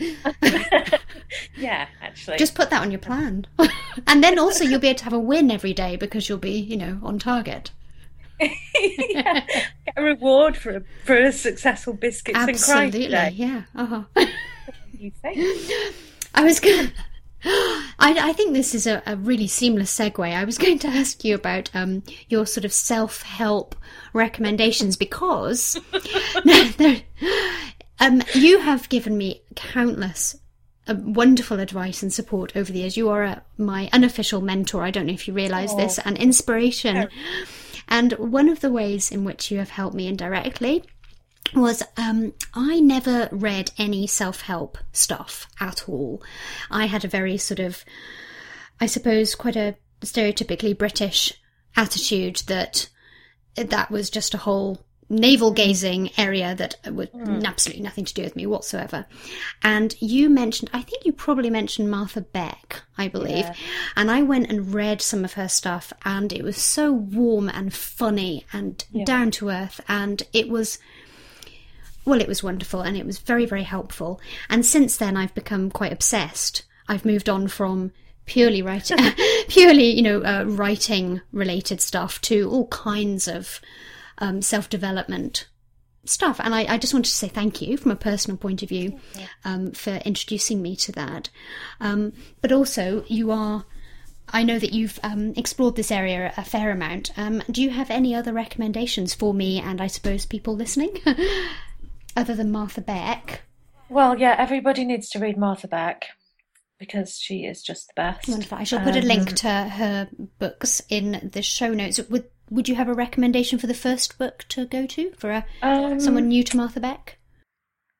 Speaker 2: Yeah, actually.
Speaker 1: Just put that on your plan. And then also you'll be able to have a win every day because you'll be, you know, on target.
Speaker 2: Yeah. Get a reward for a, for a successful biscuits
Speaker 1: Absolutely,
Speaker 2: and crying today.
Speaker 1: Yeah. Uh-huh.
Speaker 2: You think?
Speaker 1: I was going I, I think this is a, a really seamless segue. I was going to ask you about um, your sort of self-help recommendations because there, um, you have given me countless uh, wonderful advice and support over the years. You are a, my unofficial mentor. I don't know if you realise
Speaker 2: oh.
Speaker 1: this, and inspiration. Oh. And one of the ways in which you have helped me indirectly was um, I never read any self-help stuff at all. I had a very sort of, I suppose, quite a stereotypically British attitude that that was just a whole navel-gazing area that would mm. absolutely nothing to do with me whatsoever. And you mentioned, I think you probably mentioned Martha Beck, I believe. Yeah. And I went and read some of her stuff and it was so warm and funny and yeah. down to earth. And it was... Well, it was wonderful and it was very, very helpful. And since then, I've become quite obsessed. I've moved on from purely writing, purely, you know, uh, writing-related stuff to all kinds of um, self-development stuff. And I, I just wanted to say thank you from a personal point of view um, for introducing me to that. Um, but also, you are... I know that you've um, explored this area a fair amount. Um, do you have any other recommendations for me and I suppose people listening? Other than Martha Beck?
Speaker 2: Well, yeah, everybody needs to read Martha Beck because she is just the best.
Speaker 1: Wonderful. I shall put um, a link to her books in the show notes. Would Would you have a recommendation for the first book to go to for a, um, someone new to Martha Beck?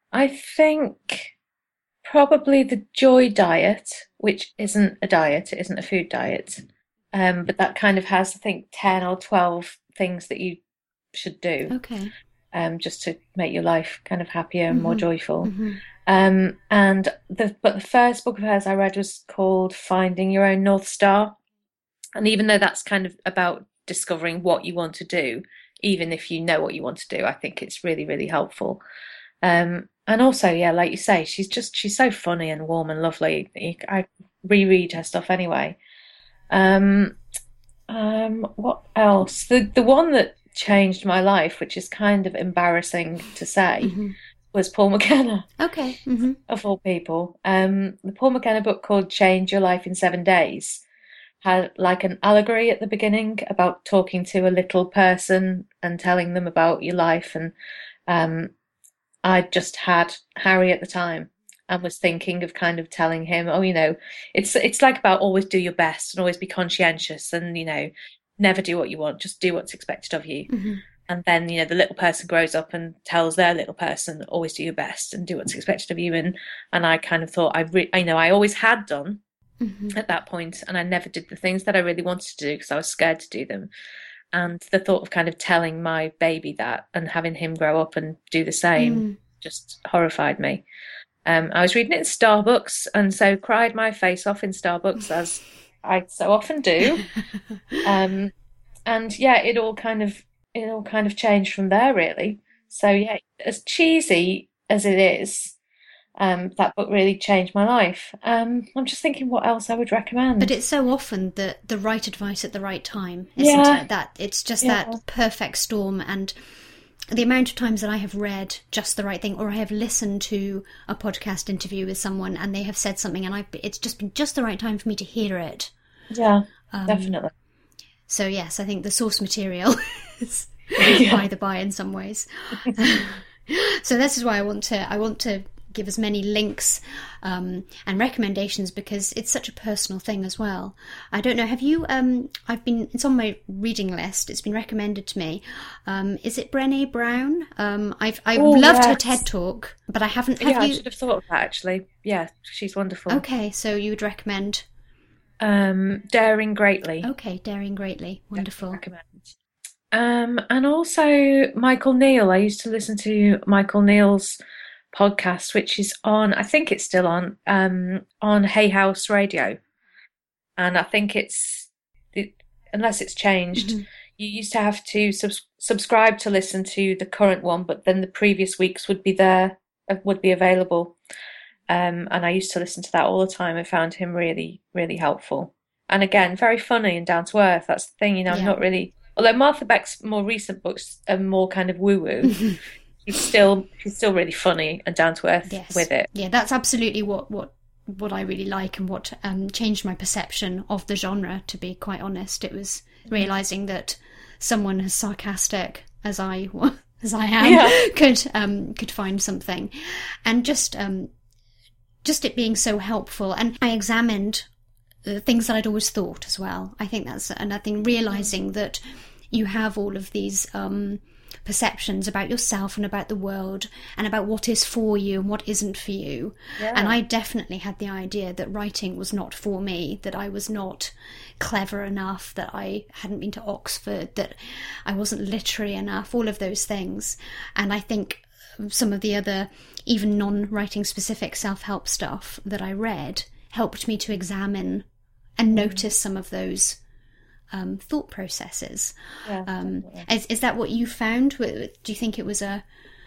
Speaker 2: I think probably the Joy diet, which isn't a diet, it isn't a food diet, um, but that kind of has, I think, ten or twelve things that you should do,
Speaker 1: Okay.
Speaker 2: um, just to make your life kind of happier and more
Speaker 1: Mm-hmm.
Speaker 2: joyful.
Speaker 1: Mm-hmm.
Speaker 2: Um, and the but the first book of hers I read was called Finding Your Own North Star. And even though that's kind of about discovering what you want to do, even if you know what you want to do, I think it's really, really helpful. Um, and also, yeah, like you say, she's just she's so funny and warm and lovely. I reread her stuff anyway. Um, um, what else? The the one that changed my life, which is kind of embarrassing to say,
Speaker 1: Mm-hmm.
Speaker 2: was Paul McKenna,
Speaker 1: Okay. Mm-hmm.
Speaker 2: of all people. Um, the Paul McKenna book called Change Your Life in Seven Days had like an allegory at the beginning about talking to a little person and telling them about your life. And um, I just had Harry at the time and was thinking of kind of telling him, oh, you know, it's it's like about always do your best and always be conscientious and, you know, never do what you want, just do what's expected of you.
Speaker 1: Mm-hmm.
Speaker 2: And then, you know, the little person grows up and tells their little person, always do your best and do what's expected of you. And and I kind of thought I, re- I know I always had done
Speaker 1: Mm-hmm.
Speaker 2: at that point, and I never did the things that I really wanted to do because I was scared to do them. And the thought of kind of telling my baby that and having him grow up and do the same
Speaker 1: Mm.
Speaker 2: just horrified me. Um, I was reading it in Starbucks and so cried my face off in Starbucks, as I so often do. Um, and yeah, it all kind of it all kind of changed from there, really. So yeah, as cheesy as it is, um, that book really changed my life. Um, I'm just thinking what else I would recommend.
Speaker 1: But it's so often the the right advice at the right time, isn't
Speaker 2: Yeah,
Speaker 1: it? That it's just
Speaker 2: yeah,
Speaker 1: that perfect storm. And the amount of times that I have read just the right thing, or I have listened to a podcast interview with someone and they have said something, and I've it's just been just the right time for me to hear it.
Speaker 2: yeah,
Speaker 1: Um,
Speaker 2: definitely.
Speaker 1: so yes, I think the source material is
Speaker 2: Yeah.
Speaker 1: by the by in some ways. So this is why I want to I want to give as many links um, and recommendations, because it's such a personal thing as well. I don't know, have you um I've been it's on my reading list, it's been recommended to me. Um is it Brené Brown? um I've I've
Speaker 2: Oh,
Speaker 1: loved her
Speaker 2: yes.
Speaker 1: TED talk, but I haven't have
Speaker 2: Yeah, I
Speaker 1: you
Speaker 2: should have thought of that actually. Yeah, she's wonderful.
Speaker 1: Okay, so you would recommend.
Speaker 2: Um, Daring Greatly.
Speaker 1: Okay, Daring Greatly, wonderful.
Speaker 2: Recommend. Um, and also Michael Neal. I used to listen to Michael Neal's podcast, which is on, I think it's still on, um, on Hay House Radio. And I think it's, it, unless it's changed,
Speaker 1: Mhm.
Speaker 2: you used to have to subs subscribe to listen to the current one, but then the previous weeks would be there, uh, would be available. Um, and I used to listen to that all the time. I found him really, really helpful. And again, very funny and down to earth. That's the thing, you know, I'm
Speaker 1: Yeah.
Speaker 2: not really, although Martha Beck's more recent books are more kind of woo-woo, she's still she's still really funny and down to earth
Speaker 1: Yes.
Speaker 2: with it.
Speaker 1: Yeah, that's absolutely what what what I really like, and what um, changed my perception of the genre, to be quite honest. It was realising that someone as sarcastic as I as I am
Speaker 2: Yeah.
Speaker 1: could um, could find something, and just um, just it being so helpful. And I examined the things that I'd always thought as well. I think that's another thing, realising that you have all of these um, perceptions about yourself and about the world and about what is for you and what isn't for you.
Speaker 2: Yeah.
Speaker 1: And I definitely had the idea that writing was not for me, that I was not clever enough, that I hadn't been to Oxford, that I wasn't literary enough, all of those things. And I think some of the other, even non-writing specific self-help stuff that I read helped me to examine and notice some of those um, thought processes.
Speaker 2: Yeah,
Speaker 1: Um,
Speaker 2: definitely.
Speaker 1: is, is that what you found? Do you think it was a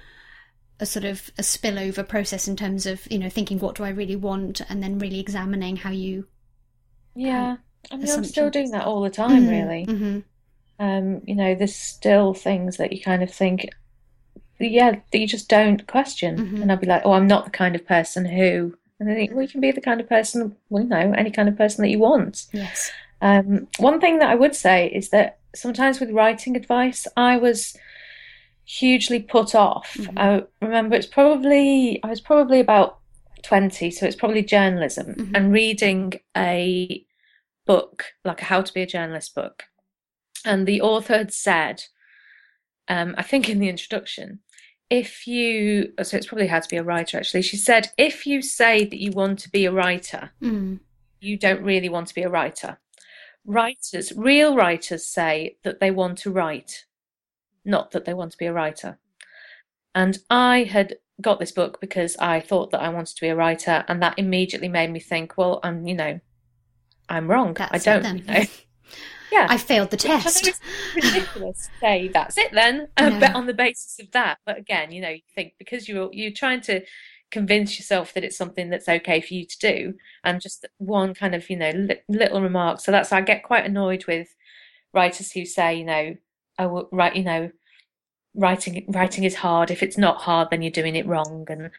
Speaker 1: a sort of a spillover process in terms of, you know, thinking what do I really want, and then really examining how you...
Speaker 2: Yeah. I mean, I'm
Speaker 1: assumptions.
Speaker 2: still doing that all the time, really.
Speaker 1: hmm
Speaker 2: Um, you know, there's still things that you kind of think, yeah, that you just don't question.
Speaker 1: Mhm.
Speaker 2: And I'll be like, oh, I'm not the kind of person who, and I think, well, you can be the kind of person, well, you know, any kind of person that you want.
Speaker 1: Yes.
Speaker 2: Um, one thing that I would say is that sometimes with writing advice, I was hugely put off.
Speaker 1: Mhm.
Speaker 2: I remember it's probably, I was probably about twenty, so it's probably journalism,
Speaker 1: Mhm.
Speaker 2: and reading a book, like a How to Be a Journalist book. And the author had said, um, I think in the introduction, if you, so it's probably had to be a writer actually. She said, if you say that you want to be a writer,
Speaker 1: Mm.
Speaker 2: you don't really want to be a writer. Writers, real writers say that they want to write, not that they want to be a writer. And I had got this book because I thought that I wanted to be a writer, and that immediately made me think, well, I'm, you know, I'm wrong.
Speaker 1: That's
Speaker 2: I don't,
Speaker 1: it
Speaker 2: you
Speaker 1: then.
Speaker 2: know. Yeah.
Speaker 1: I failed the
Speaker 2: Which I know
Speaker 1: test.
Speaker 2: is ridiculous to say that's it then, uh,
Speaker 1: No.
Speaker 2: but on the basis of that. But again, you know, you think because you're you're trying to convince yourself that it's something that's okay for you to do, and just one kind of, you know, li- little remark. So that's, I get quite annoyed with writers who say, you know, oh, right, you know, writing writing is hard. If it's not hard, then you're doing it wrong. And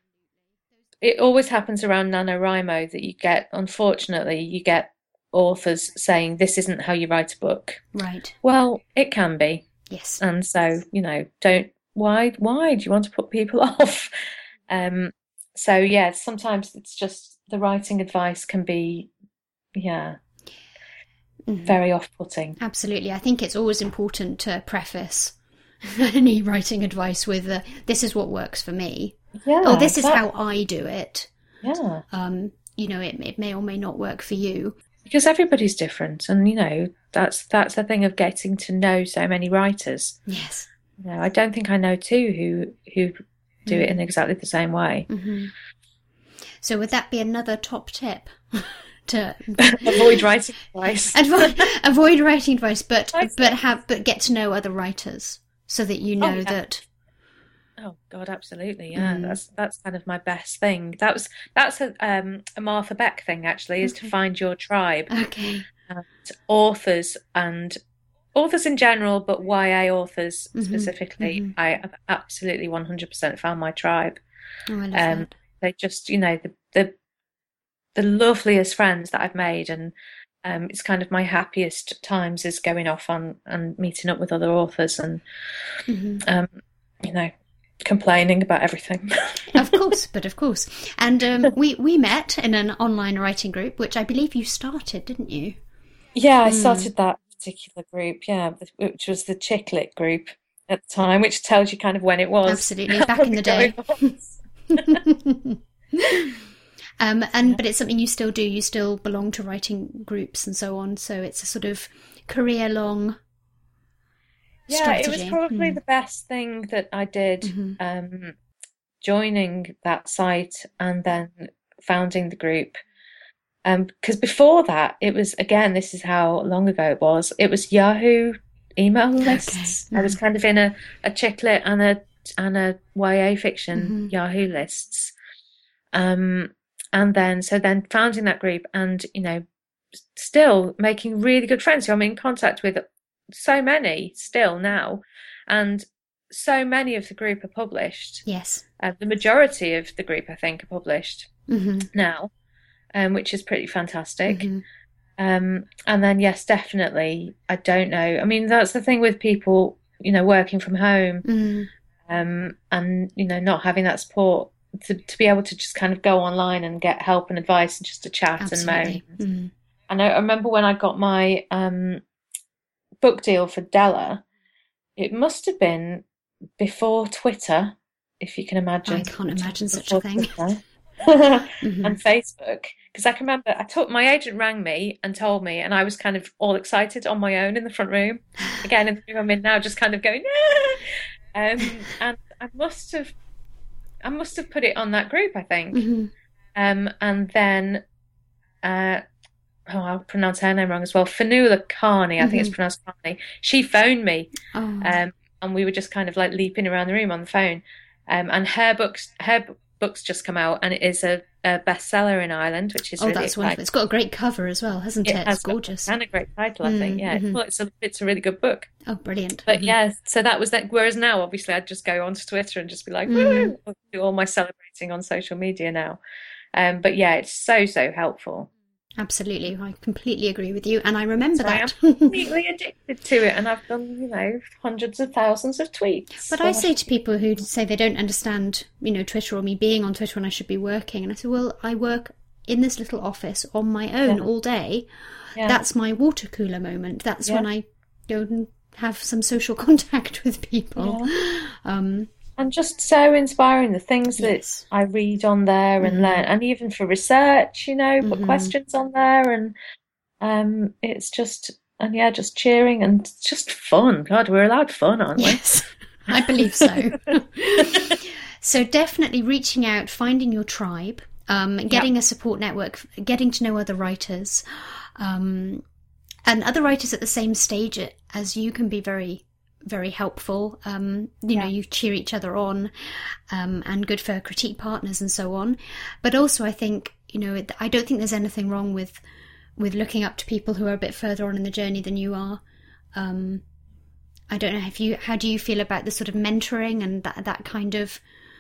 Speaker 2: it always happens around NaNoWriMo that you get, unfortunately, you get authors saying this isn't how you write a book.
Speaker 1: Right.
Speaker 2: Well, it can be.
Speaker 1: Yes.
Speaker 2: And so, you know, don't, why, why do you want to put people off? Um, so yeah, sometimes it's just the writing advice can be, yeah,
Speaker 1: Mhm.
Speaker 2: very off-putting.
Speaker 1: Absolutely. I think it's always important to preface any writing advice with uh, this is what works for me.
Speaker 2: Yeah.
Speaker 1: Oh, this is
Speaker 2: that-
Speaker 1: how I do it.
Speaker 2: Yeah.
Speaker 1: Um, you know, it, it may or may not work for you.
Speaker 2: Because everybody's different, and you know, that's that's the thing of getting to know so many writers.
Speaker 1: Yes.
Speaker 2: You know, I don't think I know two who who do it in exactly the same way.
Speaker 1: Hmm. So would that be another top tip? To
Speaker 2: Avoid writing advice.
Speaker 1: avoid, avoid writing advice, but
Speaker 2: I see.
Speaker 1: but have but get to know other writers so that you know
Speaker 2: Oh, yeah.
Speaker 1: that.
Speaker 2: Oh God, absolutely, yeah.
Speaker 1: Mm.
Speaker 2: That's that's kind of my best thing. That was that's a um a Martha Beck thing actually, is
Speaker 1: Okay.
Speaker 2: to find your tribe.
Speaker 1: Okay.
Speaker 2: And authors and authors in general, but Y A authors
Speaker 1: Mhm,
Speaker 2: specifically,
Speaker 1: mhm.
Speaker 2: I have absolutely one hundred percent found my tribe.
Speaker 1: Oh, I love
Speaker 2: Um,
Speaker 1: that.
Speaker 2: They just, you know, the the the loveliest friends that I've made, and um, it's kind of my happiest times is going off on and meeting up with other authors and
Speaker 1: Mhm.
Speaker 2: um, you know, complaining about everything.
Speaker 1: Of course, but of course. And um, we, we met in an online writing group, which I believe you started, didn't you?
Speaker 2: Yeah, I
Speaker 1: Mm.
Speaker 2: started that particular group, yeah, which was the Chick Lit group at the time, which tells you kind of when it was.
Speaker 1: Absolutely, back in the day. um, and but it's something you still do. You still belong to writing groups and so on. So it's a sort of career-long
Speaker 2: Yeah,
Speaker 1: strategy.
Speaker 2: it was probably
Speaker 1: Mm.
Speaker 2: the best thing that I did,
Speaker 1: Mhm.
Speaker 2: um, joining that site and then founding the group. Um, because before that, it was, again, this is how long ago it was. It was Yahoo email lists. I was
Speaker 1: Mhm.
Speaker 2: kind of in a, a chick lit and a and a Y A fiction
Speaker 1: Mhm.
Speaker 2: Yahoo lists. Um, and then so then founding that group and, you know, still making really good friends who I'm in contact with, so many still now, and so many of the group are published.
Speaker 1: Yes.
Speaker 2: Uh, the majority of the group, I think, are published
Speaker 1: Hmm.
Speaker 2: now, um, which is pretty fantastic.
Speaker 1: Hmm.
Speaker 2: Um, and then, yes, definitely, I don't know. I mean, that's the thing with people, you know, working from home,
Speaker 1: Mm.
Speaker 2: um, and, you know, not having that support to, to be able to just kind of go online and get help and advice and just to chat
Speaker 1: Absolutely.
Speaker 2: and moan.
Speaker 1: Mm.
Speaker 2: And I, I remember when I got my um, book deal for Della, it must have been before Twitter, if you can imagine.
Speaker 1: I can't imagine such a
Speaker 2: Before
Speaker 1: thing.
Speaker 2: Twitter.
Speaker 1: Mhm.
Speaker 2: And Facebook, because I can remember I took my agent rang me and told me, and I was kind of all excited on my own in the front room, again in the room I'm in now, just kind of going, ah! um, and I must have, I must have put it on that group, I think,
Speaker 1: Mhm.
Speaker 2: um, and then, uh, oh, I'll pronounce her name wrong as well, Fanula Carney, I think it's
Speaker 1: Mhm.
Speaker 2: pronounced Carney. She phoned me,
Speaker 1: Oh.
Speaker 2: um, and we were just kind of like leaping around the room on the phone, um, and her books, her b- books just come out, and it is a, a bestseller in Ireland, which is
Speaker 1: Oh,
Speaker 2: really
Speaker 1: that's wonderful.
Speaker 2: exciting.
Speaker 1: It's got a great cover as well, hasn't it?
Speaker 2: It
Speaker 1: It's
Speaker 2: has got-
Speaker 1: gorgeous.
Speaker 2: and a great title, I think.
Speaker 1: Mm,
Speaker 2: Yeah,
Speaker 1: mhm.
Speaker 2: well, it's a it's a really good book.
Speaker 1: Oh, brilliant.
Speaker 2: But
Speaker 1: Mhm.
Speaker 2: yeah, so that was that. Whereas now, obviously, I'd just go onto Twitter and just be like,
Speaker 1: Mm.
Speaker 2: woo, do all my celebrating on social media now. Um, but yeah, it's so so helpful.
Speaker 1: Absolutely. I completely agree with you. And I remember
Speaker 2: So I am
Speaker 1: that.
Speaker 2: completely addicted to it, and I've done, you know, hundreds of thousands of tweets.
Speaker 1: But I say to people who say they don't understand, you know, Twitter or me being on Twitter when I should be working, and I say, well, I work in this little office on my own
Speaker 2: Yeah.
Speaker 1: all day.
Speaker 2: Yeah.
Speaker 1: That's my water cooler moment. That's
Speaker 2: Yeah.
Speaker 1: when I go and have some social contact with people. Um,
Speaker 2: and just so inspiring, the things that
Speaker 1: Yes.
Speaker 2: I read on there and
Speaker 1: Mm-hmm.
Speaker 2: learn, and even for research, you know, put
Speaker 1: Mm-hmm.
Speaker 2: questions on there, and um, it's just, and yeah, just cheering and it's just fun. God, we're allowed fun, aren't we?
Speaker 1: Yes, I believe so. So definitely reaching out, finding your tribe, um,
Speaker 2: Yeah.
Speaker 1: getting a support network, getting to know other writers, um, and other writers at the same stage as you can be very, very helpful. Um, you know,
Speaker 2: Yeah.
Speaker 1: you cheer each other on, um, and good for critique partners and so on. But also, I think, you know, I don't think there's anything wrong with with looking up to people who are a bit further on in the journey than you are. Um, I don't know if you, how do you feel about the sort of mentoring and that that kind of,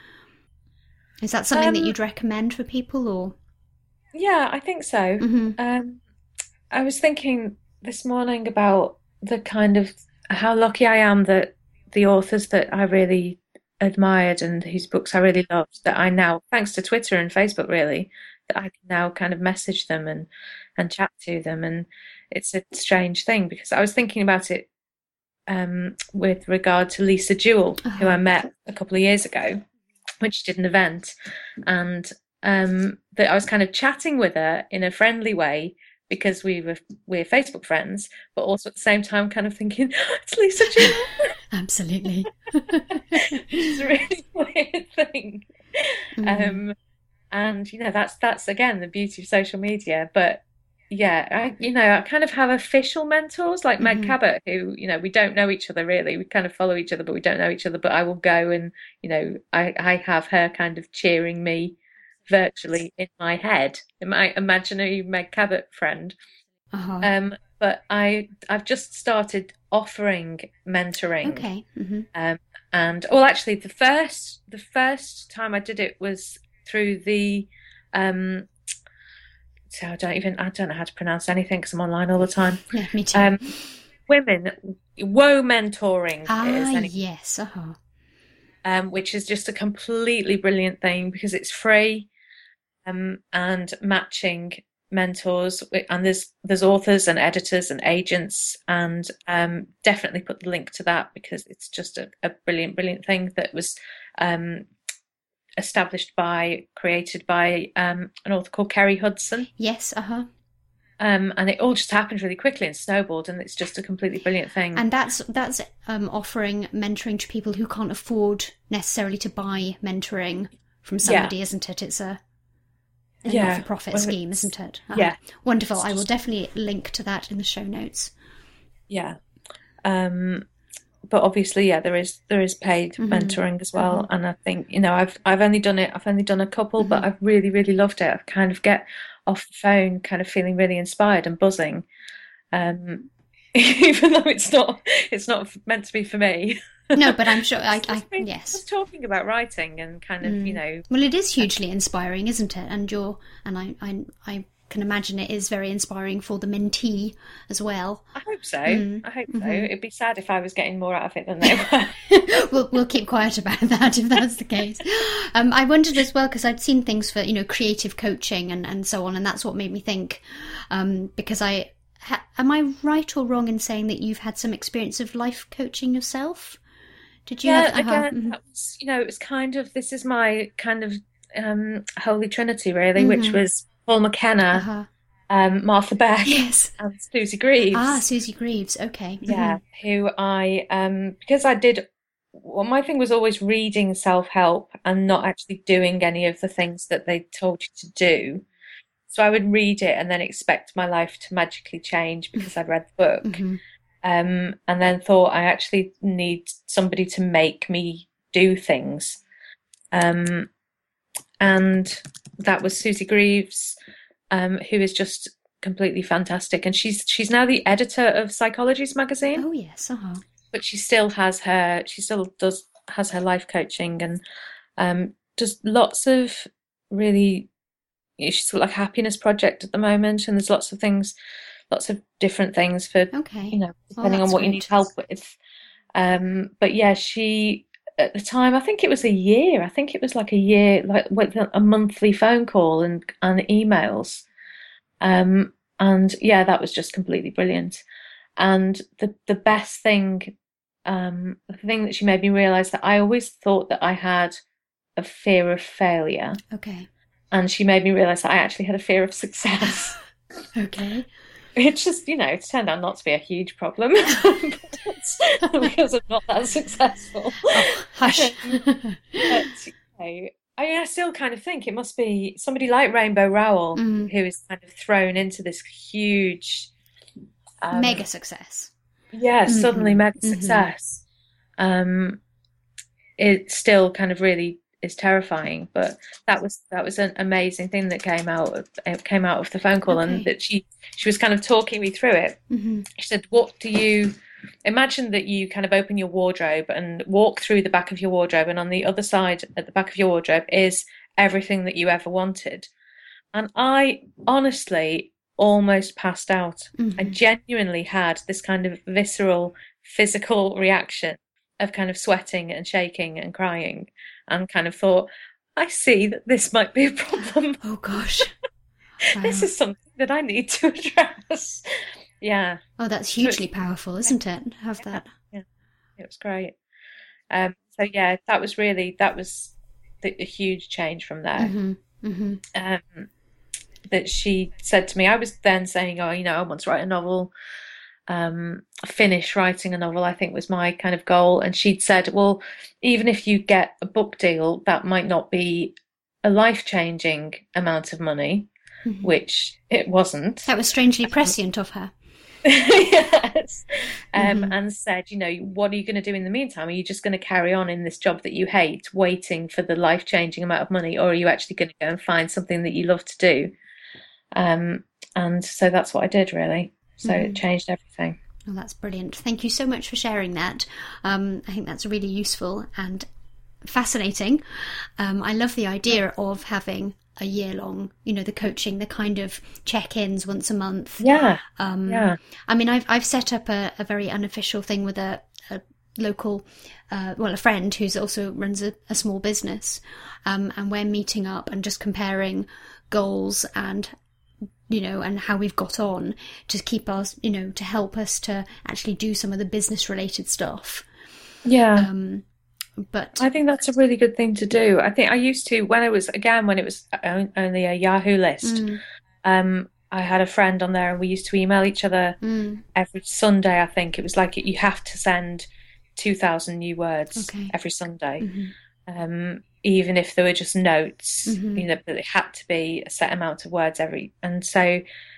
Speaker 1: is that something that
Speaker 2: Um,
Speaker 1: you'd recommend for people or?
Speaker 2: yeah, I think so.
Speaker 1: Mm-hmm.
Speaker 2: Um, I was thinking this morning about the kind of how lucky I am that the authors that I really admired and whose books I really loved, that I now, thanks to Twitter and Facebook, really, that I can now kind of message them and and chat to them. And it's a strange thing because I was thinking about it um, with regard to Lisa Jewell, who
Speaker 1: Uh-huh.
Speaker 2: I met a couple of years ago when she did an event, and um, that I was kind of chatting with her in a friendly way because we were we're Facebook friends, but also at the same time kind of thinking, oh, it's Lisa Jewell,
Speaker 1: Absolutely.
Speaker 2: which is a really weird thing.
Speaker 1: Mm-hmm.
Speaker 2: Um, and you know, that's that's again the beauty of social media. But yeah, I you know, I kind of have official mentors like Meg
Speaker 1: Mm-hmm.
Speaker 2: Cabot, who, you know, we don't know each other really. We kind of follow each other, but we don't know each other. But I will go and, you know, I, I have her kind of cheering me virtually in my head, in my imaginary Meg Cabot friend.
Speaker 1: Uh-huh.
Speaker 2: Um, but I I've just started offering mentoring.
Speaker 1: Okay. Mm-hmm.
Speaker 2: Um, and well, actually, the first the first time I did it was through the um. So I don't even I don't know how to pronounce anything because I'm online all the time.
Speaker 1: Yeah, me too.
Speaker 2: Um, women woe mentoring
Speaker 1: Ah,
Speaker 2: is any
Speaker 1: yes. Uh-huh.
Speaker 2: um, which is just a completely brilliant thing because it's free um, and matching mentors, and there's there's authors and editors and agents, and um, definitely put the link to that because it's just a, a brilliant brilliant thing that was um, established by created by um, an author called Kerry Hudson.
Speaker 1: Yes. Uh-huh.
Speaker 2: Um, and it all just happened really quickly and snowballed, and it's just a completely brilliant thing.
Speaker 1: And that's that's um, offering mentoring to people who can't afford necessarily to buy mentoring from somebody,
Speaker 2: Yeah,
Speaker 1: isn't it? It's a, a
Speaker 2: yeah,
Speaker 1: not-for-profit
Speaker 2: well,
Speaker 1: scheme,
Speaker 2: it's-
Speaker 1: isn't it? Uh-huh.
Speaker 2: yeah,
Speaker 1: Wonderful.
Speaker 2: it's
Speaker 1: I will
Speaker 2: just
Speaker 1: definitely link to that in the show notes.
Speaker 2: yeah. Um, but obviously, yeah, there is there is paid
Speaker 1: Mm-hmm.
Speaker 2: mentoring as
Speaker 1: Uh-huh.
Speaker 2: well, and I think, you know, I've I've only done it. I've only done a couple,
Speaker 1: Mm-hmm.
Speaker 2: but I've really really loved it. I kind of get off the phone, kind of feeling really inspired and buzzing, um, even though it's not it's not meant to be for me.
Speaker 1: No, but I'm sure I,
Speaker 2: Just,
Speaker 1: I
Speaker 2: just, me-
Speaker 1: yes.
Speaker 2: just talking about writing and kind of, you
Speaker 1: Mm.
Speaker 2: know,
Speaker 1: Well, it is hugely inspiring, isn't it? And you're, and I, I, I can imagine it is very inspiring for the mentee as well.
Speaker 2: I hope so.
Speaker 1: Mm.
Speaker 2: I hope so.
Speaker 1: Mm-hmm.
Speaker 2: It'd be sad if I was getting more out of it than they were.
Speaker 1: we'll we'll keep quiet about that if that's the case. Um, I wondered as well because I'd seen things for, you know, creative coaching and, and so on, and that's what made me think. Um, because I ha, am I right or wrong in saying that you've had some experience of life coaching yourself? Did you have?
Speaker 2: Yeah,
Speaker 1: Uh-huh.
Speaker 2: again,
Speaker 1: Mm-hmm.
Speaker 2: that was, you know, it was kind of, this is my kind of um, holy trinity, really, which
Speaker 1: Mm-hmm.
Speaker 2: was Paul McKenna,
Speaker 1: Uh-huh.
Speaker 2: um, Martha Beck,
Speaker 1: Yes.
Speaker 2: and Susie
Speaker 1: Ah,
Speaker 2: Greaves.
Speaker 1: Susie Greaves. Okay. Mm-hmm.
Speaker 2: Yeah, who I, um, because I did, well, my thing was always reading self-help and not actually doing any of the things that they told you to do. So I would read it and then expect my life to magically change because I'd read the book.
Speaker 1: Mm-hmm.
Speaker 2: Um, and then thought I actually need somebody to make me do things. Um, and that was Susie Greaves, um, who is just completely fantastic. And she's she's now the editor of Psychologies magazine,
Speaker 1: Oh yes. Uh-huh.
Speaker 2: but she still has her she still does has her life coaching and um, does lots of really. She's got like a happiness project at the moment, and there's lots of things, lots of different things for,
Speaker 1: Okay.
Speaker 2: you know,
Speaker 1: Well,
Speaker 2: depending on
Speaker 1: that's
Speaker 2: what you need
Speaker 1: great.
Speaker 2: help with. Um, but yeah, she at the time, I think it was a year. I think it was like a year, like with a monthly phone call and and emails. Um, and yeah, that was just completely brilliant. And the the best thing um, the thing that she made me realise that I always thought that I had a fear of failure.
Speaker 1: Okay.
Speaker 2: And she made me realise that I actually had a fear of success.
Speaker 1: Okay.
Speaker 2: It's just, you know, it's turned out not to be a huge problem because I'm not that successful.
Speaker 1: Oh, hush.
Speaker 2: But, you know, I mean, I still kind of think it must be somebody like Rainbow Rowell
Speaker 1: Mm.
Speaker 2: who is kind of thrown into this huge um,
Speaker 1: Mega success.
Speaker 2: yeah,
Speaker 1: Mhm.
Speaker 2: suddenly mega
Speaker 1: Mhm.
Speaker 2: success. Um, it still kind of really is terrifying, but that was that was an amazing thing that came out of it came out of the phone call,
Speaker 1: Okay.
Speaker 2: and that she she was kind of talking me through it.
Speaker 1: Mhm.
Speaker 2: She said, "What do you imagine that you kind of open your wardrobe and walk through the back of your wardrobe, and on the other side at the back of your wardrobe is everything that you ever wanted." And I honestly almost passed out. I
Speaker 1: Mhm.
Speaker 2: genuinely had this kind of visceral physical reaction of kind of sweating and shaking and crying, and kind of thought, I see that this might be a problem.
Speaker 1: Oh gosh. Wow.
Speaker 2: This is something that I need to address. Yeah,
Speaker 1: Oh, that's hugely powerful, isn't it? Have that.
Speaker 2: it was great. Um, so yeah, that was really that was the, a huge change from there.
Speaker 1: Mhm. Mhm.
Speaker 2: Um, that she said to me, I was then saying, oh, you know, I want to write a novel, um, finish writing a novel, I think was my kind of goal. And she'd said, well, even if you get a book deal, that might not be a life-changing amount of money,
Speaker 1: Mhm.
Speaker 2: which it wasn't.
Speaker 1: That was strangely prescient of her.
Speaker 2: Yes. Um,
Speaker 1: Mhm.
Speaker 2: and said, you know, what are you going to do in the meantime? Are you just going to carry on in this job that you hate, waiting for the life-changing amount of money, or are you actually going to go and find something that you love to do? Um, and so that's what I did, really. So
Speaker 1: Mhm.
Speaker 2: it changed everything.
Speaker 1: Oh, that's brilliant. Thank you so much for sharing that. Um, I think that's really useful and fascinating. Um, I love the idea of having a year long, you know, the coaching, the kind of check-ins once a month.
Speaker 2: Yeah.
Speaker 1: Um,
Speaker 2: Yeah.
Speaker 1: I mean, I've I've set up a, a very unofficial thing with a, a local, uh, well, a friend who's also runs a, a small business, um, and we're meeting up and just comparing goals and, you know, and how we've got on to keep us, you know, to help us to actually do some of the business related stuff.
Speaker 2: Yeah.
Speaker 1: Um, but
Speaker 2: I think that's a really good thing to do. I think I used to, when I was, again, when it was on- only a Yahoo list,
Speaker 1: Mm,
Speaker 2: um, I had a friend on there and we used to email each other
Speaker 1: mm,
Speaker 2: every Sunday, I think. It was like you have to send two thousand new words
Speaker 1: Okay.
Speaker 2: every Sunday.
Speaker 1: mhm,
Speaker 2: Um, even if they were just notes,
Speaker 1: Mhm.
Speaker 2: you know, but it had to be a set amount of words every. And so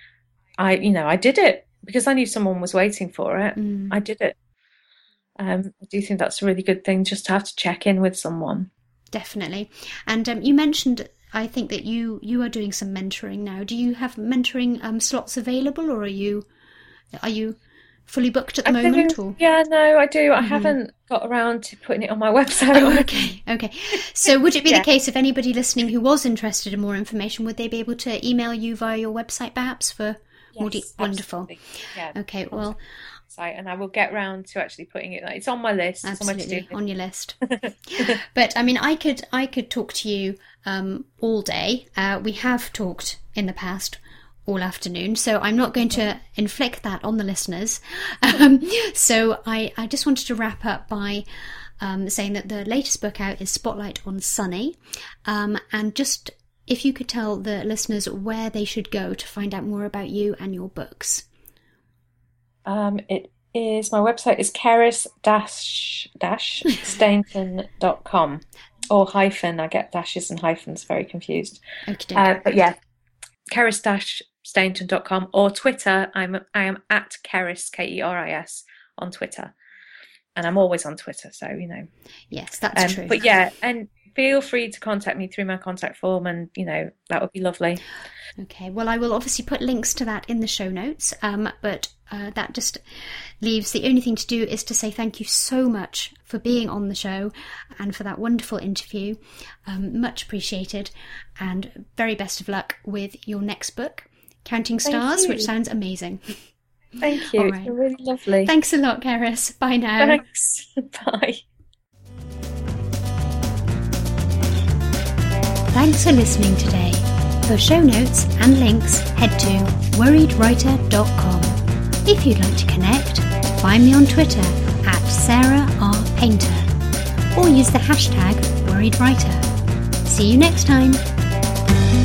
Speaker 2: I, you know, I did it because I knew someone was waiting for it.
Speaker 1: mm.
Speaker 2: I did it. Um, I do think that's a really good thing, just to have to check in with someone.
Speaker 1: Definitely. And um, you mentioned, I think that you you are doing some mentoring now. Do you have mentoring um, slots available, or are you are you fully booked at the
Speaker 2: I
Speaker 1: moment?
Speaker 2: do,
Speaker 1: Or
Speaker 2: yeah, no, I do. I
Speaker 1: Mhm.
Speaker 2: haven't got around to putting it on my website.
Speaker 1: oh, okay, okay. So would it be
Speaker 2: Yeah.
Speaker 1: the case if anybody listening who was interested in more information, would they be able to email you via your website, perhaps? For more
Speaker 2: Yes,
Speaker 1: de- wonderful.
Speaker 2: absolutely. Yeah,
Speaker 1: Okay, well,
Speaker 2: site, and I will get round to actually putting it. It's on my list. It's on my
Speaker 1: absolutely
Speaker 2: to-do
Speaker 1: on your list. But I mean, I could I could talk to you um, all day. Uh, we have talked in the past all afternoon, so I'm not going to inflict that on the listeners. Um, so I, I just wanted to wrap up by um, saying that the latest book out is Spotlight on Sunny, um, and just if you could tell the listeners where they should go to find out more about you and your books.
Speaker 2: Um, it is, my website is keris dash dash stainton dot com, or hyphen. I get dashes and hyphens very confused.
Speaker 1: Okay,
Speaker 2: Uh, but yeah, keris dash stainton dot com, or Twitter. I'm I am at Keris, K E R I S, on Twitter, and I'm always on Twitter. So you know.
Speaker 1: yes, that's
Speaker 2: Um,
Speaker 1: true.
Speaker 2: but yeah, and feel free to contact me through my contact form, and you know that would be lovely.
Speaker 1: Okay, well, I will obviously put links to that in the show notes, um, but uh, that just leaves the only thing to do is to say thank you so much for being on the show and for that wonderful interview. Um, much appreciated, and very best of luck with your next book, Counting
Speaker 2: Thank
Speaker 1: Stars,
Speaker 2: you.
Speaker 1: which sounds amazing.
Speaker 2: Thank you.
Speaker 1: All
Speaker 2: It's
Speaker 1: right.
Speaker 2: been really lovely.
Speaker 1: Thanks a lot, Keris. Bye now.
Speaker 2: Thanks. Bye.
Speaker 1: Thanks for listening today. For show notes and links, head to worried writer dot com. If you'd like to connect, find me on Twitter at Sarah R. Painter, or use the hashtag WorriedWriter. See you next time!